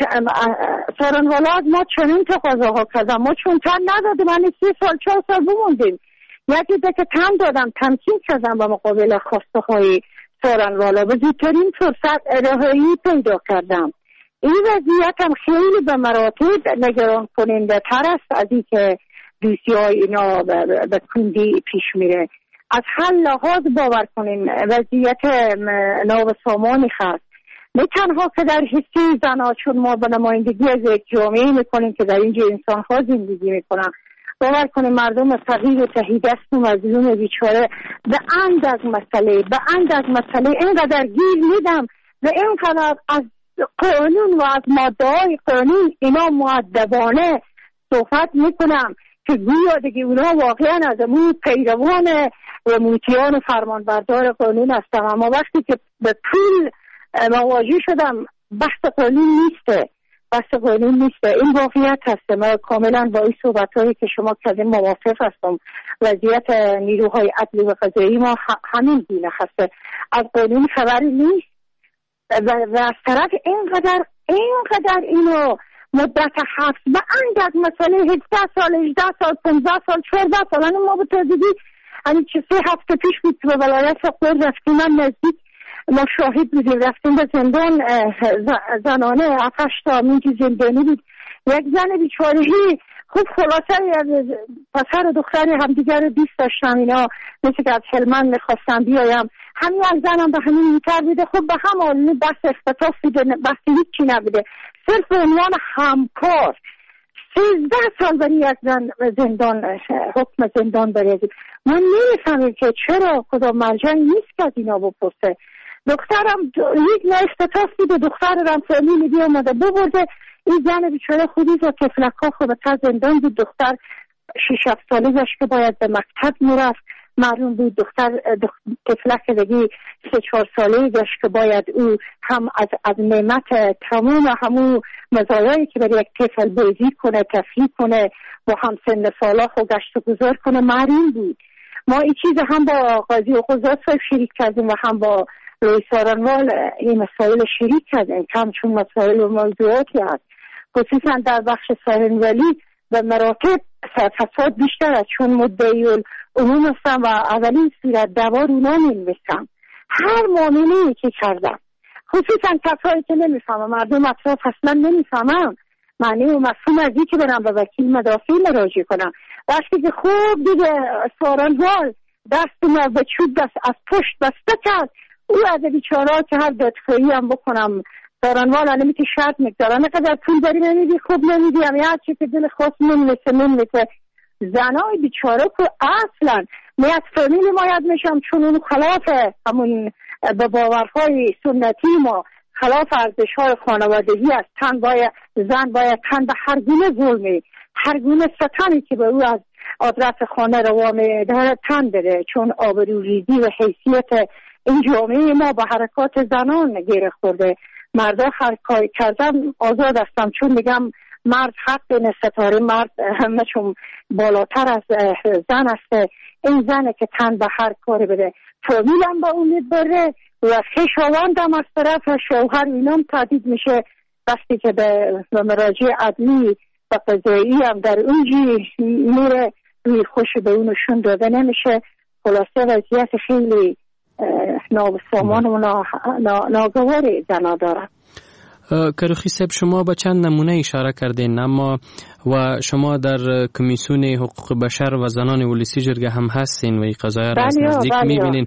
سارنوالا ما چنین تقاضاها کردم، ما چون تن ندادیم، من 3 سال 4 سال بموندیم. یکی که تن دادم، تمکین کردم به مقابل خواسته های سارنوالا، به زودترین فرصت رهایی پیدا کردم. این وضعیت هم خیلی به مراتب نگران کننده تر است از این که دوسیای اینا به کندی پیش میره. از هر لحاظ باور کنیم وضعیت نابسامانی هست. نه تنها که در حسی زنها، چون ما به نمایندگی از یک جامعه میکنیم که در اینجا انسان ها زندگی میکنن، باور کنیم مردم فقیر و تهیدست و مظلوم بیچاره به اند از مسئله اینقدر گیر میدم و اینقدر از قانون و از ماده های قانون اینا مؤدبانه صحبت میکنم که گویا دیگه اونا واقعا از امون پیروان و موتیان و فرمانبردار قانون هستم. اما وقتی که به پول مواجه شدم بحث قانون نیسته. این واقعیت هسته. من کاملا با این صحبت هایی که شما کردیم موافق هستم. وضعیت نیروهای عدلی و قضایی ما همین گونه هسته. از قانون خبری نیست و از طرف اینقدر اینو مدت حبس به اندک مسئله 17 سال 18 سال 15 سال 14 سال ما به تازگی همین 3 هفته پیش بود به ولایت فقر رفتیم. من نزدیک ما شاهد بودیم، رفتیم به زندان زنانه 7 تا میگی زندانی بود. یک زن بیچارهی خوب خلاصه پسر و دختر همدیگر رو دوست داشتم، اینا مثل که از هلمند میخواستم بیایم، همین از زنم به همین میتر بوده. خب به هم آلونی بحث اختطاف بوده، بحث هیچی نبوده، صرف عنوان همکار 13 سال برای یک زن زندان حکم زندان بریزید. من نمیفهمیم که چرا کدام مرجعی نیست که از اینا بپرسه. دخترم یک نه اختطاف بوده، دخترم فامیلی بی اومده ببرده، این زن بیچاره خودی و تفلک ها خود تا زندان بود. دختر 6-7 ساله داشت که باید به مکتب میرفت، معلوم بود دختر تفلک دیگه 3-4 ساله داشت که باید او هم از نعمت تمام همون مزایایی که برای یک طفل بازی کنه، تفریح کنه و هم سن سالا خود گشت و گذار کنه معلوم بود. ما این چیز هم با قاضی و قضات صاحب شریک کردیم و هم با روی سارنوال این مسائل شریک کردیم، کم چون مسائل و موضوعاتی هست خصوصا در بخش سارنوالی به مراتب فساد بیشتر است، چون مدعی العموم هستم و اولین صورت دوار اونا نمی‌نویسم. هر معامله‌ای که کردم خصوصا کسایی که نمیفهمم، مردم اطراف اصلا نمیفهمم معنی و مفهوم از این که برم به وکیل مدافع مراجعه کنم. وقتی که خوب دیگه سارنوال دست ما به چوب دست از پشت بسته کرد، او از بیچاره که هر دادخواهی هم بکنم سارنوال نمیتی شرط میگذارن نقدر پول داری نمیدی، خوب نمیدی، هم هر چی که دل خواست نمیرسه. زنای بیچاره که اصلا میاد فامیل ما یاد میشم چون اون خلاف همون به باورهای سنتی ما خلاف ارزش‌های خانوادگی است. زن باید تن به هر گونه ظلمی، هر گونه ستمی که به او از آدرس خانه روا می‌دهد تن بده، چون آبروریزی و حیثیت این جامعه ما با حرکات زنان گره خورده. مردا هر کاری کردن آزاد هستم، چون میگم مرد حق به ستاره، مرد همه چون بالاتر از زن است. این زنه که تن به هر کاری بده. فامیلم با اون بره و خویشاوندم از طرف شوهر اینام تهدید میشه وقتی که به مراجع عدلی و قضایی هم در اونجی میره، روی خوش به اونشون داده نمیشه. خلاصه وضعیت خیلی نابسامان و ناگوار زنا داره. کروخی صاحب، شما به چند نمونه اشاره کردین، اما و شما در کمیسیون حقوق بشر و زنان ولسی جرگه هم هستین و این قضایا را از نزدیک میبینین.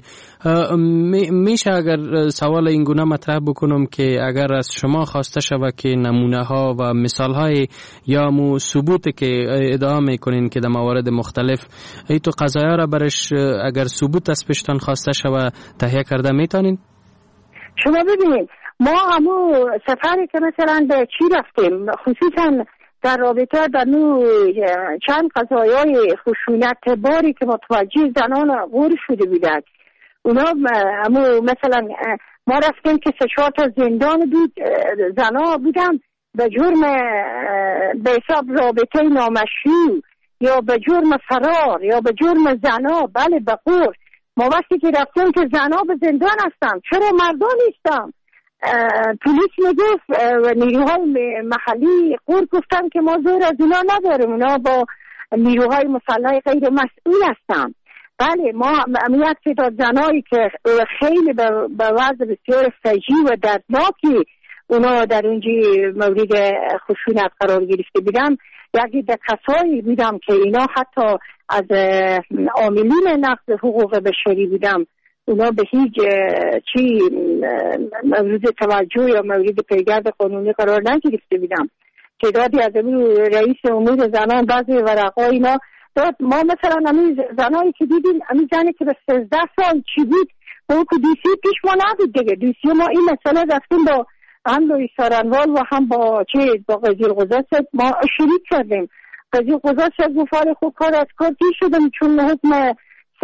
میشه اگر سوال این گونه مطرح بکنم که اگر از شما خواسته شود که نمونه ها و مثال های یا ثبوت که ادعا میکنین که در موارد مختلف ای تو قضایا را برش اگر ثبوت از پشتان خواسته شود تهیه کرده میتونین؟ شما ببینید ما همون سفری که مثلا به چی رفتیم، خصوصا در رابطه در چند قضایای خشونت باری که متوجه زنان غور شده بودند، اونا مثلا ما رفتیم که 3-4 تا زندان بود، زنا بودن به جرم به حساب رابطه نامشروع یا به جرم فرار یا به جرم زنا، بله به غور. ما وقتی که رفتیم که زنا به زندان هستن، چرا مردان نیستن؟ پلیس میگفت و نیروهای محلی غور گفتن که ما زور از اینا نداریم، اونا با نیروهای مسلح غیر مسئول هستن. بله ما یک تعداد زنایی که خیلی به وضع بسیار فجیع و دردناکی اونا در اونجی مورد خشونت قرار گرفته بودن، یکی در کسایی بودم که اینا حتی از عاملین نقض حقوق بشری بودم، اونا به هیچ چی مورد توجه یا مورد پیگرد قانونی قرار نگرفته بودم. تعدادی از رئیس امور زنان بعضی ورقا اینا داد. ما مثلا همین زنایی که دیدیم، همین زنی که به 13 سال چی بود با اون که دیسی پیش ما نبود دیگه. دیسی ما این مسئله رفتیم با هم لوی سارنوال و هم با قضیه القضات ما شریک کردیم. قضیه القضات گفت خوب کار از کار دی شدم، چون حکم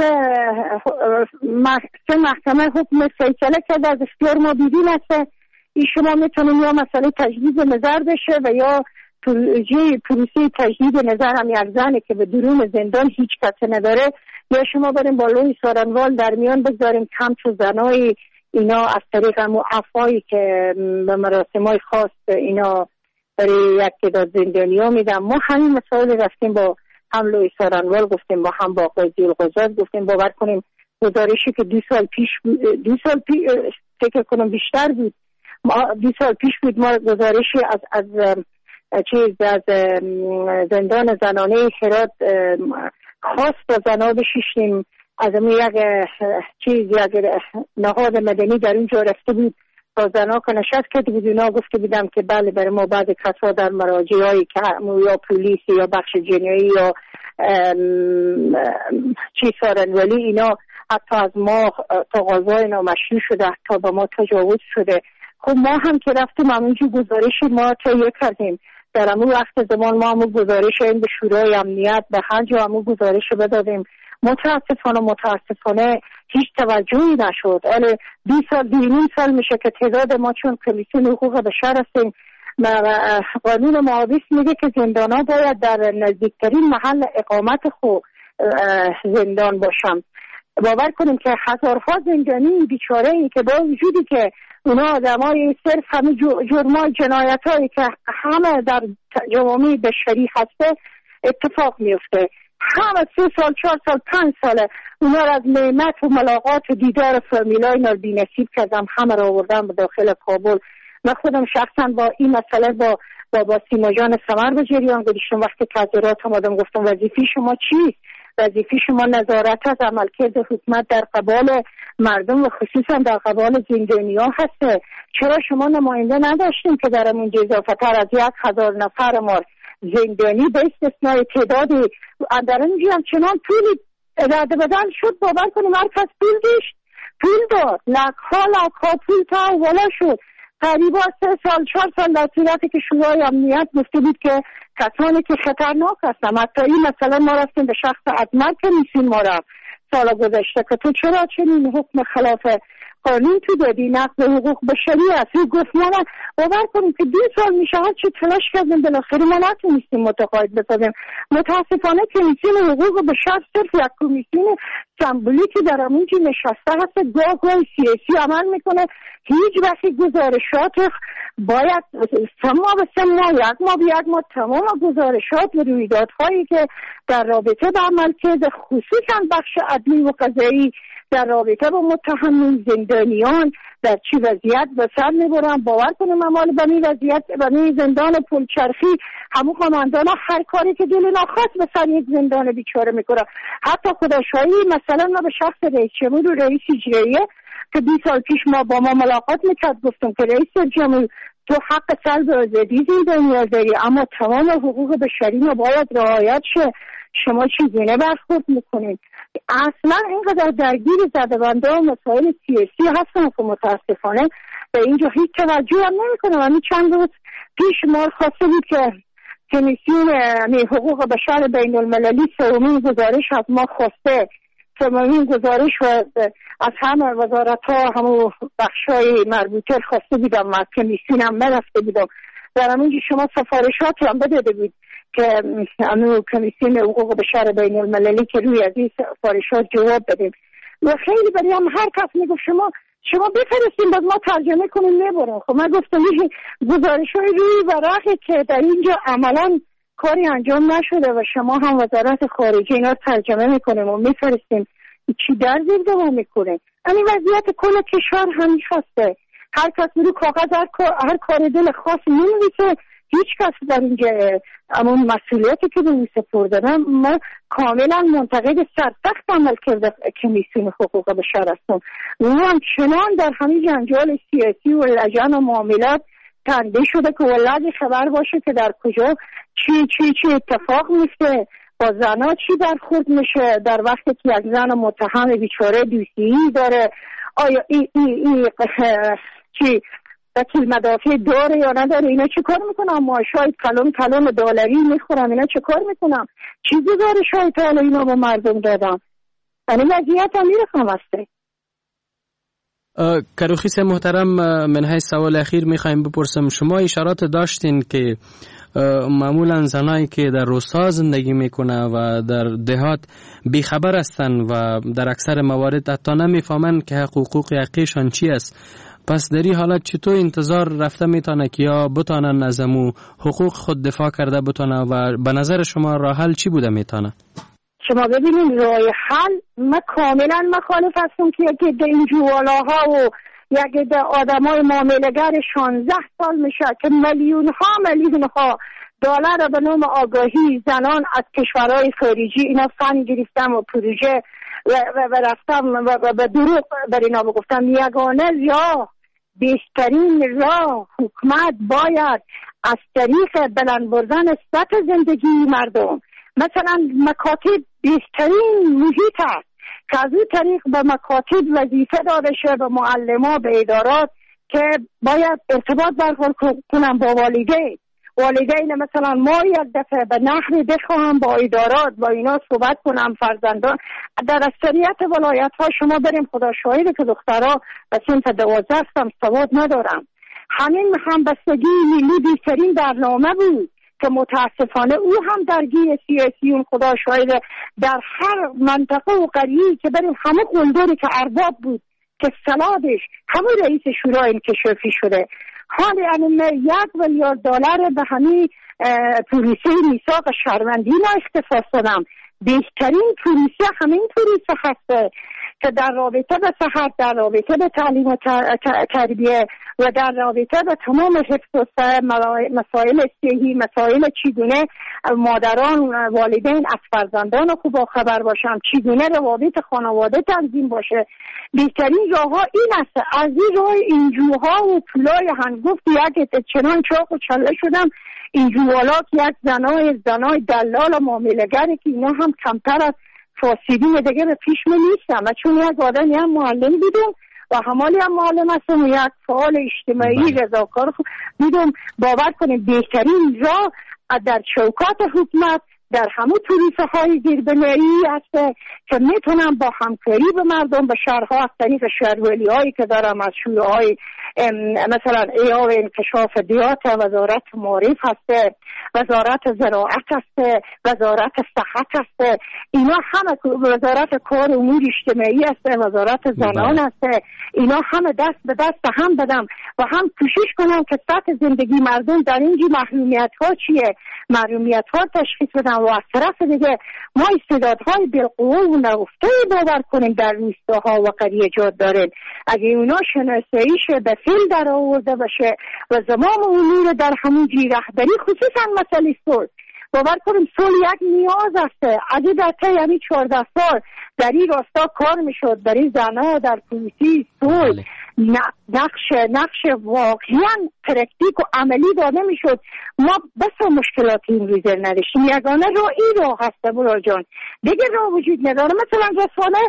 سه محکمه حکم فیصله کرده از اختیار ما بیرون است. این شما میتونیم یا مسئله تجدید نظر بشه و یا پروسه تجدید نظر هم یک زنه که به درون زندان هیچ کسی نداره، یا شما بریم بالای سارنوال در میان بگذاریم کم چو زنای اینا از طریق افایی که به مراسمای خاص اینا برای یک تعداد زندانی ها میدم. ما همین مسائل رفتیم با هم لوی سارنوال گفتیم، با هم با قاضی القضات گفتیم باور کنیم گزارشی که 2 سال پیش فکر کنم بیشتر بود، 2 سال پیش بود ما گزارشی از زندان زنانه هرات خاص با زنا بشیشتیم. از اون یک نهاد مدنی در اونجا رفته بود با زنا که نشست کرده بود، اونا گفته بودم که بله برای ما بعض کسا در مراجع هایی که یا پلیس یا بخش جنایی یا سارنولی اینا حتی از ما تقاضای نامشروع شده، حتی به ما تجاوز شده. خب ما هم که رفتیم همونجی گزارش ما تهیه کردیم. در همون وقت زمان ما همون گزارش این به شورای امنیت به هر جا همون گزارش بدادیم. متاسفانه هیچ توجهی نشد. 2 سال میشه که تعداد ما چون کمیسیون حقوق بشر هستیم، قانون محابس میگه که زندانا باید در نزدیکترین محل اقامت خود زندان باشن. باور کنیم که هزارها زندانی بیچاره ای که با وجودی که اونا آدمای صرف همه جرمای جنایت هایی که همه در جوامع بشری هسته اتفاق میفته، همه 3 سال 4 سال 5 ساله اونا را از نعمت و ملاقات و دیدار فامیلای اینا بی نصیب کردم، همه را آوردم به داخل کابل. من خودم شخصا با این مسئله با سیما جان سمر به جریان گذاشتم. وقتی تظاهرات آمدم گفتم وظیفه شما چیست؟ وظیفه شما نظارت از عملکرد حکومت در قبال مردم و خصوصا در قبال زندانی‌ها هست. چرا شما نماینده نداشتیم که در اون اضافتر از 1000 نفر ما زندانی به استثنای تعدادی در اونجا هم چنان پولی اراده بدن شد، باور کنیم هر کس پول داشت پول داد، لکها پول تحویل شد. قریبا 3 سال 4 سال در صورتی که شورای امنیت گفته بود که کسانی که خطرناک هستن. حتی این مثلا ما رفتیم به شخص ادمر که نیستیم ما رفت سال گذشته که تو چرا چنین حکم خلاف قانون تو دادی، نقض حقوق بشری است. او گفت ما باور کنیم که 2 سال میشه هر چی تلاش کردیم بالاخره ما نتونستیم متقاعد بسازیم. متاسفانه کمیسیون حقوق بشر صرف یک کمیسیون سمبولیکی در همونجا نشسته هست، گاه سیاسی عمل میکنه. هیچ وقت گزارشات باید 3 ماه به 3 ماه، 1 ماه به 1 ماه تمام گزارشات و رویدادهایی که در رابطه به عملکرد خصوصا بخش عدلی و قضایی در رابطه با متهمین زندانیان در چی وضعیت به سر میبرن. باور کنیم امال به این وضعیت به زندان پلچرخی همون قماندان هر کاری که دل ناخواست به سر یک زندان بیچاره میکنه. حتی خداشایی مثلا ما به شخص رئیس جمهور و رئیس اجراییه که 20 سال پیش ما با ما ملاقات میکرد گفتم که رئیس جمهور تو حق سلب آزادی زندانی داری اما تمام حقوق بشری ما باید رعایت شه. شما چگونه برخورد میکنید؟ اصلا اینقدر درگیر زده‌بنده و مسائل سیاسی هستن که متاسفانه به اینجا هیچ توجه هم نمیکنه. همین چند روز پیش ما خواسته بود که کمیسیون حقوق بشر بین المللی 3مین گزارش از ما خواسته. 3مین گزارش و از همه وزارت ها همون بخشای مربوطه خواسته بودم و کمیسیون هم رفته بودم. در همینجا شما سفارشات هم بداده بود که کمیسیون حقوق بشر بین المللی که روی از این سفارشات جواب بدیم و خیلی برای هم هر کس میگفت شما بفرستیم باز ما ترجمه کنیم میبرم. خب من گفتم گزارش های روی ورقه که در اینجا عملا کاری انجام نشده و شما هم وزارت خارجه اینا ترجمه میکنیم و میفرستیم چی در زیر دوام میکنه. این وضعیت کل کشور همین هسته. هر کس رو کاغذ هر کار دل خاص نمی‌نویسه. هیچ کس در اینجا اما مسئولیتی که به او سپردن ما کاملا منتقد سرسخت عمل کرده کمیسیون حقوق بشر هستم. او هم چنان در همین جنجال سیاسی و لجن و معاملات تنده شده که ولادی خبر باشه که در کجا چی اتفاق میفته، با زنها چی برخورد میشه در وقتی که یک زن متهم بیچاره دوسیی داره. آیا چی وکیل مدافع داره یا نداره؟ اینا چه کار میکنم؟ معاشای کلم دلاری میخورم. اینا چه کار میکنم؟ چیزی داره شاید حالا اینا با مردم دادم. یعنی وضعیت هم میرخم هسته. کروخیس محترم، من های سوال اخیر میخوایم بپرسم. شما اشارات داشتین که معمولا زنایی که در روستا زندگی میکنه و در دهات بیخبر هستن و در اکثر موارد حتی نمیفهمن که حقوق حقیقشان چی است. پس در این حالت چطور انتظار رفته میتونه که یا بتانن از امو حقوق خود دفاع کرده بتانه و به نظر شما راه حل چی بوده میتونه؟ شما ببینید راه حل من کاملا مخالف هستم که یکی ده این جوالاها و یکی ده آدم های معامله‌گر 16 سال میشه که میلیون ها دلار به نام آگاهی زنان از کشورهای خارجی اینا فند گرفتم و پروژه و رفتم و به دروغ بر اینا بگفتم. یگانه راه، بهترین راه حکومت باید از طریق بلند بردن سطح زندگی مردم، مثلا مکاتب بهترین محیط است که از اون طریق به مکاتب وظیفه داده شه، به معلمان، به ادارات که باید ارتباط برقرار کنن با والدین مثلا ما یک دفعه به نحوی بخواهم با ادارات با اینا صحبت کنم. فرزندان در اکثریت ولایت ها شما بریم خدا شاهده که دخترها به صنف 12 هم سواد ندارم. همین همبستگی ملی بهترین برنامه بود که متاسفانه او هم درگیر سیاسیون خدا شاهده در هر منطقه و قریه که بریم همه قلدری که ارباب بود که سلادش همه رئیس شورای انکشافی شده. حالی من 1 میلیارد دلار به همین پروسه میثاق شهروندی ما اختصاص دادم. بهترین پروسه همین پروسه هسته که در رابطه به صحت، در رابطه به تعلیم و تربیه و در رابطه به تمام حفظ و مسائل صحی، مسائل چگونه مادران والدین از فرزندان خوب خبر باشن، چگونه روابط خانواده تنظیم باشه. بهترین راه ها این است. از این راه اینجوها و پولای هنگفت یک چنان چاق و چله شدم این جوالات یک زنای دلال و معامله‌گری که اینا هم کمتر از فاسدین دیگه به پیش من نیستم و چون یک آدم هم معلم بودم و همالی هم معلم هستم و یک فعال اجتماعی رضاکار بودم. باور کنید بهترین راه در چوکات حکومت در همون توریسه های زیربنایی هست که میتونم با همکاری به مردم به شهرها از طریق شهرولی هایی که دارم از شوره های مثلا ایاب انکشاف دیات، وزارت معارف هست، وزارت زراعت هست، وزارت صحت هست، اینا همه، وزارت کار امور اجتماعی هست، وزارت زنان هست، اینا همه دست به دست هم بدم و هم کوشش کنم که سطح زندگی مردم در اینجا محرومیت ها چیه، محرومیت ها تشخیص بدم و از طرف دیگه ما استعدادهای بالقوه و نهفته باور کنیم در روستاها و قریجات داریم. اگه اونا شناساییش به فیل در آورده باشه و زمام امور در همون جی رهبری، خصوصا مسئله صلح، باور کنیم صلح یک نیاز است. اگه در طی یعنی 14 سال در این راستا کار میشد، در این زنها در پلیسی صلح نقش واقعا پرکتیک و عملی داده میشد، ما بس مشکلاتی این روزه نداشتیم. یگانه راه این راه هست برای جان، دیگه راه وجود نداره. مثلا رسانه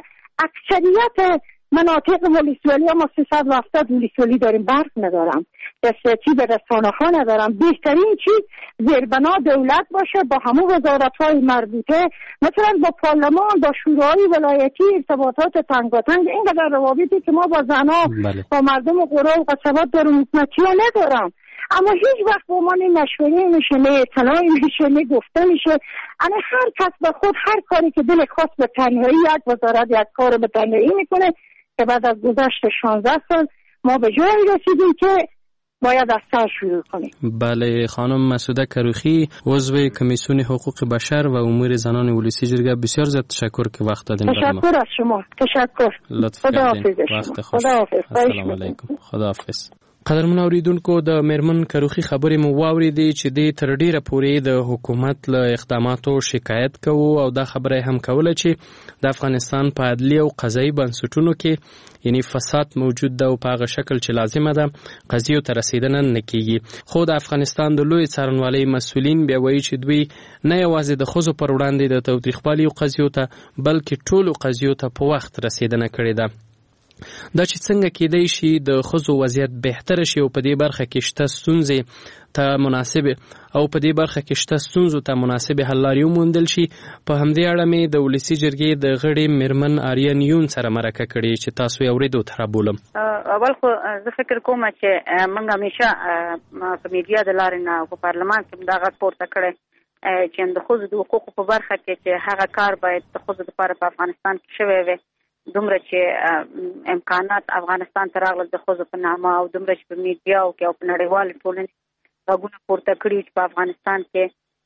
اکثریت مناطق ولسوالی ها ما 370 ولسوالی داریم، برق ندارم، دسترسی به رسانه ها ندارم. بهترین چیز زیربنا دولت باشه با همون وزارت های مربوطه، مثلا با پارلمان، با شورای ولایتی، ارتباطات تنگاتنگ، اینقدر روابطی که ما با زنها با مردم قرا و قصبات داریم حکومتی ها ندارم. اما هیچ وقت با ما مشوره میشه، نه اطلاعی میشه، نه گفته میشه. یعنی هر کس به خود هر کاری که دل خواست به تنهایی، یک وزارت یک کار به تنهایی میکنه که بعد از گذشت 16 سال ما به جایی رسیدیم که باید از سر شروع کنیم. بله، خانم مسعوده کروخی، عضو کمیسیون حقوق بشر و امور زنان ولسی جرگه، بسیار زیاد تشکر که وقت دادین برای ما. تشکر از شما. تشکر. خداحافظ. وقت خوش. السلام علیکم. خداحافظ. قدرمن اوریدونکو، د میرمن کروخي خبرې مو واوریدې چې د تر ډیره پورې د حکومت له اقداماتو شکایت کوو او دا خبره هم کوله چې د افغانستان په عدلي او قضایي بنسټونو کې یعنی فساد موجود ده او په هغه شکل چې لازمه ده قضیو ته رسیدنه نه کیږي. خو د افغانستان د لوی څارنوالۍ مسؤلین بیا وایي چې دوی نه یوازې د ښځو پر وړاندې د تاوتریخوالي قضیو ته بلکې ټولو قضیو ته په وخت رسیدنه کړې ده. دا چې څنګه کېدای شي د ښځو وضعیت بهتر شي او په دې برخه کې شته ستونزې ته مناسب او په دې برخه کې شته ستونزو ته مناسب حل لارې وموندل شي، په همدې اړه مې د ولسي جرګې د غړي میرمن آریان یون سره مرکه کړې چې تاسو یې اورېدو ته رابولم. اول خو زه فکر کوم چې موږ همیشه په میډیا د لارې نه په پارلمان کې دا غږ پورته کړی چې د ښځو د حقوقو په برخه کې چې هغه کار باید د ښځو لپاره په افغانستان کې شوی وي، دومره چې امکانات افغانستان ته راغلل د ښځو په نامه او دومره چې په میډیاو کې او په نړیوالې ټولنې غږونه پورته کړي چې په افغانستان کې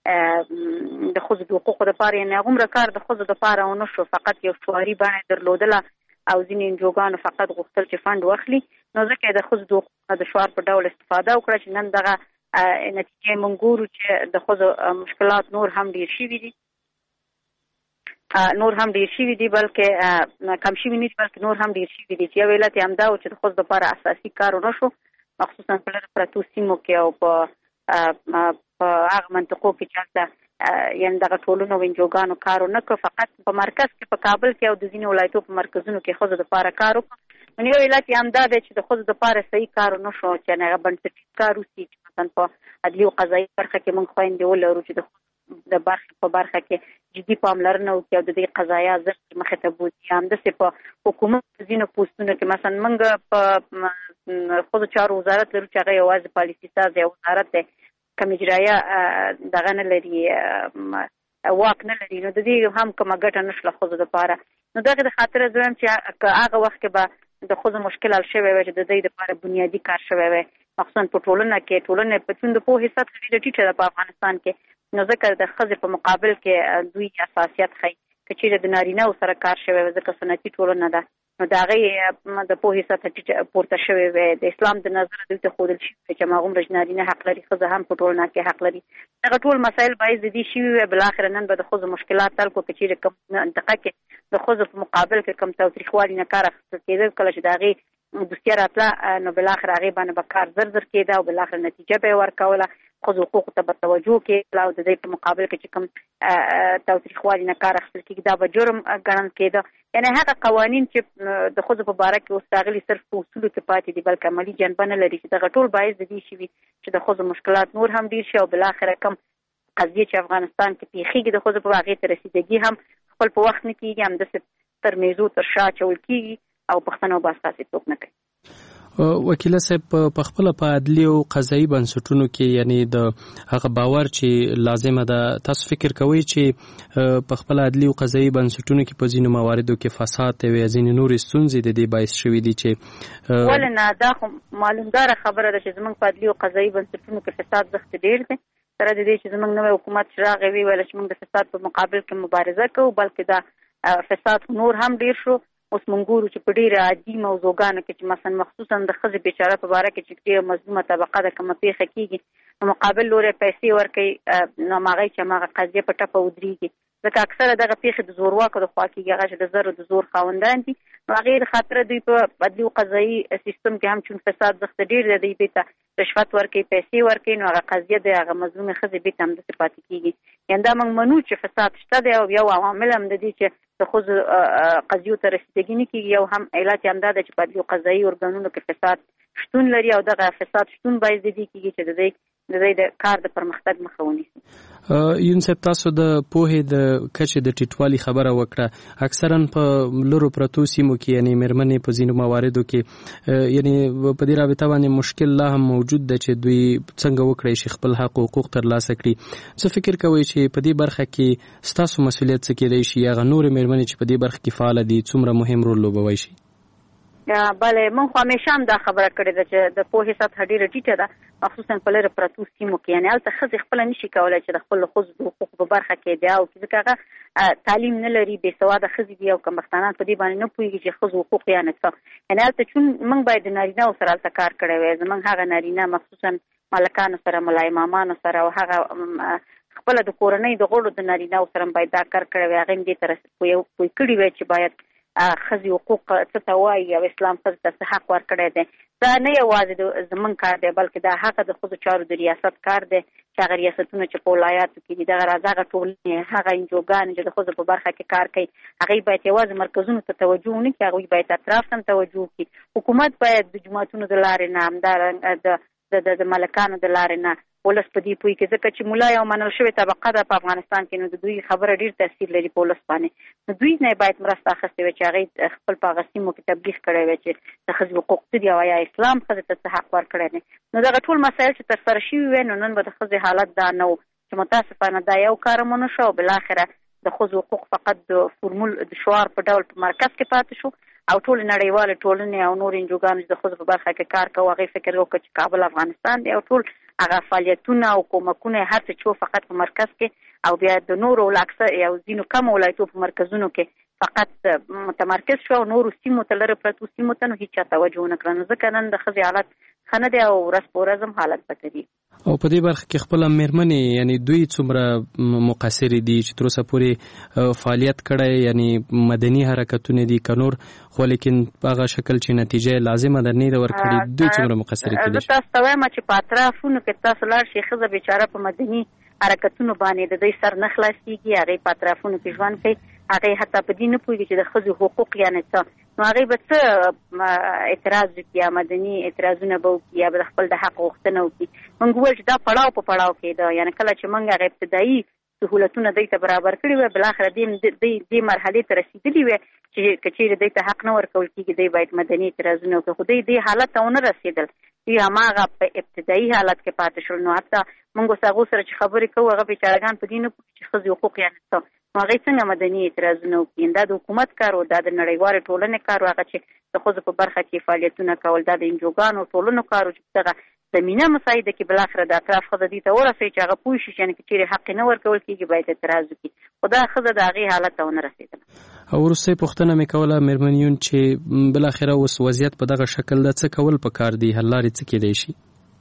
د ښځو د حقوقو دپاره یعنې هغومره کار د ښځو دپاره ونه شو، فقط یو شعاري بڼه یې درلودله او ځینې انجوګانو فقط غوښتل چې فنډ واخلي. نو ځکه یې د ښځو د حقوقو د شعار په ډول استفاده وکړه چې نن دغه نتیجې موږ ګورو چې د ښځو مشکلات نور هم ډېر شوي دي، بلکې کم شوي نه دي، بلکې نور هم ډېر شوي دي. چې یو علت یې همدا و چې د ښځو لپاره اساسي کار ونه شو، مخصوصا په لرې پرتو سیمو کې او په هغه منطقو کې چې هلته یعنې دغه ټولنو او انجوګانو کار ونه کړ. فقط په مرکز کې په کابل کې او د ځینې ولایتو په مرکزونو کې ښځو لپاره کار وکړ. نو یو علت یې همدا دی چې د ښځو لپاره صحیح کار ونه شو، چې هغه بنسټیز کار وشي چې مثلا په عدلي او قضایي برخه کې موږ خویندې ولرو چې د برخې په برخه کې جدي پاملرنه وکړي او د دې قضایا ارزښت مخې ته بوځي. همداسې په حکومت ځینو پوسټونو کې مثلا موږ په ښځو چارو وزارت لرو چې هغه یوازې پالیسي ساز یا وزارت دی، کوم اجرایه دغه نه لري، واک نه لري، نو د دې هم کومه ګټه نه شوله ښځو دپاره. نو دغې د خاطره زه وایم چې هغه وخت کې به د ښځو مشکل حل شوی وی چې د دوی دپاره بنیادي کار شوی وی، مخصوصا په ټولنه کې. ټولنه په چون د پوهې سطح ډېره ټیټه ده په افغانستان کې، نو ځکه د ښځې په مقابل کې دوی اساسیت ښیي. که چېرې د نارینهو سره کار شوی وی ځکه سنتي ټولنه ده، نو د هغې د پوهې سطح ټیټه پورته شوی وی. د اسلام د نظره دوی ته ښودل شوي وی چې هماغومره نارینه حق لري، ښځه هم په ټولنه کې حق لري. دغه ټول مسایل باعث د دې شوي وی بلاخره نن به د ښځو مشکلات حل کړو. که چېرې کوم منطقه کې د ښځو په مقابل کې کوم تاوتریخوالي نه کار اخیستل کېده، کله چې د هغې دوسیه راتله نو بالاخره هغې باندې به کار زر زر کېده او بالاخره نتیجه به یې ورکوله، ښځو حقوقو ته به توجه کېدله او د دې په مقابل کې چې کوم تاوتریخوالي نه کار اخیستل کېږي دا به جرم ګڼل کېده. یعنې هغه قوانین چې د ښځو په باره کې اوس راغلي صرف په اصولو کې پاتې دي بلکې عملي جنبه نه لري، چې دغه ټول باعث د دې شوي چې د ښځو مشکلات نور هم ډېر شي او بالاخره کم قضیې چې افغانستان کې پیښېږي د ښځو په هغې ته رسیدګي هم خپل په وخت نه کېږي، همداسې تر میزو تر شا اچول کېږي او پوښتنه او باساسي څوک نه کوي. وکیله صاحب په خپله په عدلي او قضایي بنسټونو کې یعنی د هغه باور چې لازمه ده، تاسو فکر کوئ چې په خپله عدلي او قضایي بنسټونو کې په ځینو مواردو کې فساد وي، ځینې نورې ستونزې د دې باعث شوي دي چې ولې نه؟ دا خو معلومداره خبره ده چې زموږ په عدلي او قضایي بنسټونو کې فساد زښت ډېر دی، سره د دې چې زموږ نوی حکومت چې راغی ویل چې موږ د فساد په مقابل کې مبارزه کوو، بلکې دا فساد نور هم ډېر شو. اوس موږ ګورو چې په ډېره عادي موضوعګانو کې چې مثلا مخصوصا د ښځې بیچاره په باره کې چې ډېره مظلومه طبقه ده کومه پیښه کېږي نو مقابل لوري پیسې ورکوي نو هماغه چې هماغه قضیه په ټپه ودرېږي، ځکه اکثره دغه پیښې د زورواکو د خوا کېږي، هغه چې د زرو د زور خاوندان دي. نو هغې د خاطره دوی په عدلي او قضایي سیستم کې هم چون فساد زښت ډېر دی، دوی بېرته رشوت ورکوي، پیسې ورکوي، نو هغه قضیه د هغه مظلومې ښځې بېرته همداسې پاتې کېږي. یعنې دا موږ منو چې فساد شته دی او یو عوامل هم د دې چې د ښځو قضیو ته رسیدګي نه کېږي، یو هم علت یې همدا ده چې په عدلي او قضایي ارګانونو کې فساد شتون لري او دغه فساد شتون باعث د دې کېږي چې د دوی د کار د پرمختګ مخه ونیسي. یون صاحب تاسو د پوهې د کچې د ټیټوالي خبره وکړه، اکثرا په لرو پرتو سیمو کې یعنی مېرمنې په ځینو مواردو کې یعنی په دې رابطه باندې مشکل لا هم موجود ده چې دوی څنګه وکړي چې خپل حق او حقوق ترلاسه کړي. څه فکر کوئ چې په دې برخه کې ستاسو مسؤلیت څه کېدی شي، هغه نورې مېرمنې چې په دې برخه کې فعاله دي څومره مهم رول لوبولی شي؟ بله موږ خو همیشه هم دا خبره کړې ده چې د پوهې سطحه ډېره ټیټه ده، مخصوصا په لرې پرتو سیمو کې. یعنې هلته ښځې خپله نشي کولی چې د خپلو ښځو د حقوقو په برخه کې ادعا وکړي، ځکه هغه تعلیم نه لري، بې سواده ښځې دي او کمبختانان په دې باندې نه پوهېږي چې ښځو حقوق یعنې څه. یعنې هلته چون موږ باید د نارینهو سره هلته کار کړی وی، زموږ هغه نارینه مخصوصا ملکانو سره، ملا امامانو سره او هغه خپله د کورنۍ د غړو د نارینهو سره باید دا کار کړی وی، هغې هم دې ته پوه کړي وی چې باید ښځې حقوق څه ته وایي او اسلام ښځې ته څه حق ورکړی دی. دا نه یوازې زموږ کار دی بلکې دا هغه د ښځو چارو د ریاست کار دی چې هغه ریاستونه چې په ولایاتو کې دي، دغه ټولنې هغه انجوګانې چې د ښځو په برخه کې کار کوي هغوی باید یوازې مرکزونو ته توجه ونه کړي، هغوی باید اطراف ته هم توجه وکړي. حکومت باید د جوماتونو د لارې نه، همدارنګه د ملکانو د لارې نه ولس په دې پوهېږي، ځکه چې ملا یو منل شوې طبقه ده په افغانستان کې، نو د دوی خبره ډېر تاثیر لري په ولس باندې. نو دوی نه باید مرسته اخیستې وي چې هغې خپل په هغه سیمو کې تبلیغ کړی وي چې د ښځې حقوق څه دي او یا اسلام ښځې ته څه حق ورکړی دی. نو دغه ټول مسایل چې ترسره شوي وي نو نن به د ښځې حالت دا نه و چې متاسفانه دا یو کار هم ونه شو او بالاخره د ښځو حقوق فقط د فورمول د شعار په ډول په مرکز کې پاتې شو او ټول نړیوالې ټولنې او نور انجوګانو چې د ښځو په برخه کې کار کوي هغې فکر وکړ چې کابل افغانستان دی او ټول هغه فعالیتونه او کومکونه هر څه چې فقط په مرکز کې او بیا د نورو اکثر او ځینو کم ولایتو په مرکزونو کې فقط متمرکز شو او نورو سیمو ته لرې پرتو سیمو ته نو هېچا توجه ونه کړه. نو ځکه نن د ښځې حالت ښه نه دی او ورځ په ورځ هم حالت بدتر دی. او په دې برخه کې خپله مېرمنې یعنی دوی څومره مقصرې دي چې تر اوسه پورې فعالیت کړی، یعنی مدني حرکتونه دي که نور، خو لیکن په هغه شکل چې نتیجه لازمه ده نه ده ورکړې، دوی څومره مقصرې کېدای شي؟ زه تاسو ته وایم چې په اطرافونو کې تاسو لاړ شئ، ښځه بیچاره په مدني حرکتونو باندې د دوی سر نه خلاصېږي، هغې په اطرافونو کې ژوند کوي، هغې حتی په دې نه پوهېږي چې د ښځو حقوق یعنې څه. نو هغې به څه اعتراض وکړي یا مدني اعتراضونه به وکړي یا به د خپل د حق غوښتنه وکړي. موږ وویل چې دا پړاو په پړاو کېده، یعنې کله چې موږ هغه ابتدایي سهولتونه دوی ته برابر کړي وي بالاخره دې مرحلې ته رسېدلي وي چې که چېرې دوی ته حق نه ورکول کېږي دوی باید مدني اعتراضونه وکړي، خو دوی دې حالت ته ونه رسېدل، دوی هماغه په ابتدایي حالت کې پاتې شول. نو حتی موږ اوس هغو سره چې خبرې کوو هغه بیچارهګان په دې نه پوهېږي چې ښځې حقوق یعنې څه، نو هغې څنګه مدني اعتراضونه وکړي. دا د حکومت کار و، دا د نړیوالې ټولنې کار و، هغه چې د ښځو په برخه کې فعالیتونه کول، دا د انجوګانو ټولنو کار و چې دغه زمینه مساعده کې بالاخره د اطراف ښځه دې ته ورسوي چې هغه پوه شي چې یعنې که چېرې حق نه ورکول کېږي باید اعتراض وکړي، خو دا ښځه د هغې حالت ته ونه رسېدله. وروستۍ پوښتنه مې کوله مېرمن یون چې بالاخره اوس وضعیت په دغه شکل ده، څه کول پکار دي، حل لارې څه کېدی شي؟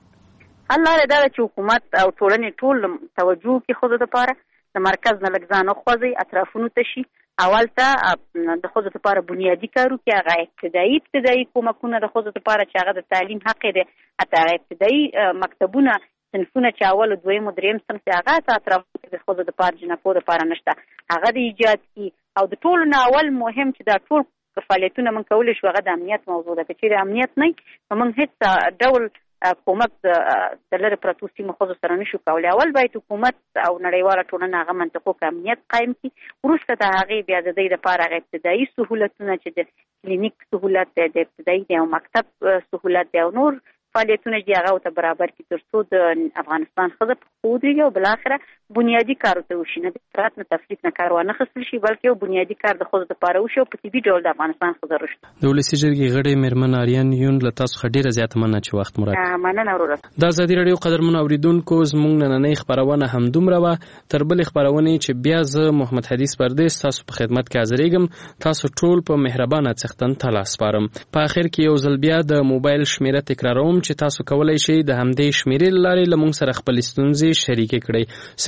حل لارې دا ده چې حکومت او ټولنې ټول توجه وکړي ښځو دپاره، د مرکز نه لږ ځان وخوځوي، اطرافونو ته شي، اول ته د ښځو لپاره بنیادي کارو کې هغه ابتدایي کومکونه د ښځو لپاره چې هغه د تعلیم حق دی، حتی هغه ابتدایي مکتبونه صنفونه چې اول او دویم او دریم صنف هغه اطراف د ښځو لپاره جنکو لپاره نشته، هغه د ایجاد کی. او د ټولو نه اول مهم چې دا ټول فعالیتونه من کولی شو هغه د امنیت موضوع ده. که چیرې امنیت نه نو موږ هیڅ ډول کومک د لرې پرتو سیمو ښځو سره نشو کولی. اول باید حکومت او نړیواله ټولنه هغه منطقو کې امنیت قایم کړي، وروسته د هغې بیا د دوی دپاره هغه ابتدایي سهولتونه چې د کلینیک سهولت دی، د ابتدایي دی او مکتب سهولت دی او نور فعالیتونه چې هغه ورته برابر کړي تر څو د افغانستان ښځه په ښه ودرېږي او بالاخره بنیادي کار ورته وشي، نه د افراط نه تفریط نه کار وانخیستل شي، بلکې یو بنیادي کار د ښځو دپاره وشي او په طبي ډول د افغانستان ښځه رشد. د ولسي جرګې غړې مېرمن آریان یون له تاسو څخه ډېره زیاته مننه چې وخت مو راکړ. مننه وروره. د ازادي راډیو قدرمنو اورېدونکو، زموږ نننۍ خپرونه همدومره وه. تر بلې خپرونې چې بیا زه محمد حدیث پردیس تاسو په خدمت کې حاضرېږم، تاسو ټول په مهربانه څښتن ته لاس سپارم. په آخر کې یو ځل بیا د موبایل شمیره تکراروم چې تاسو کولی شئ د همدې شمیرې له لارې له موږ سره خپلې ستونزې شریکې کړئ.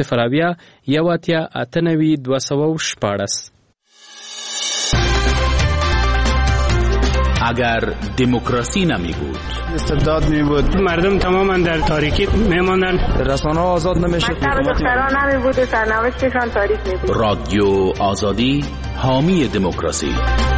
080-189-216. اگر دموکراسی نمی بود، استبداد می بود، مردم تماما در تاریکی میماندن، رسانه ها آزاد نمیشد، دختران نمی بود، سرنوشتشان تاریک می بود. رادیو آزادی حامی دموکراسی.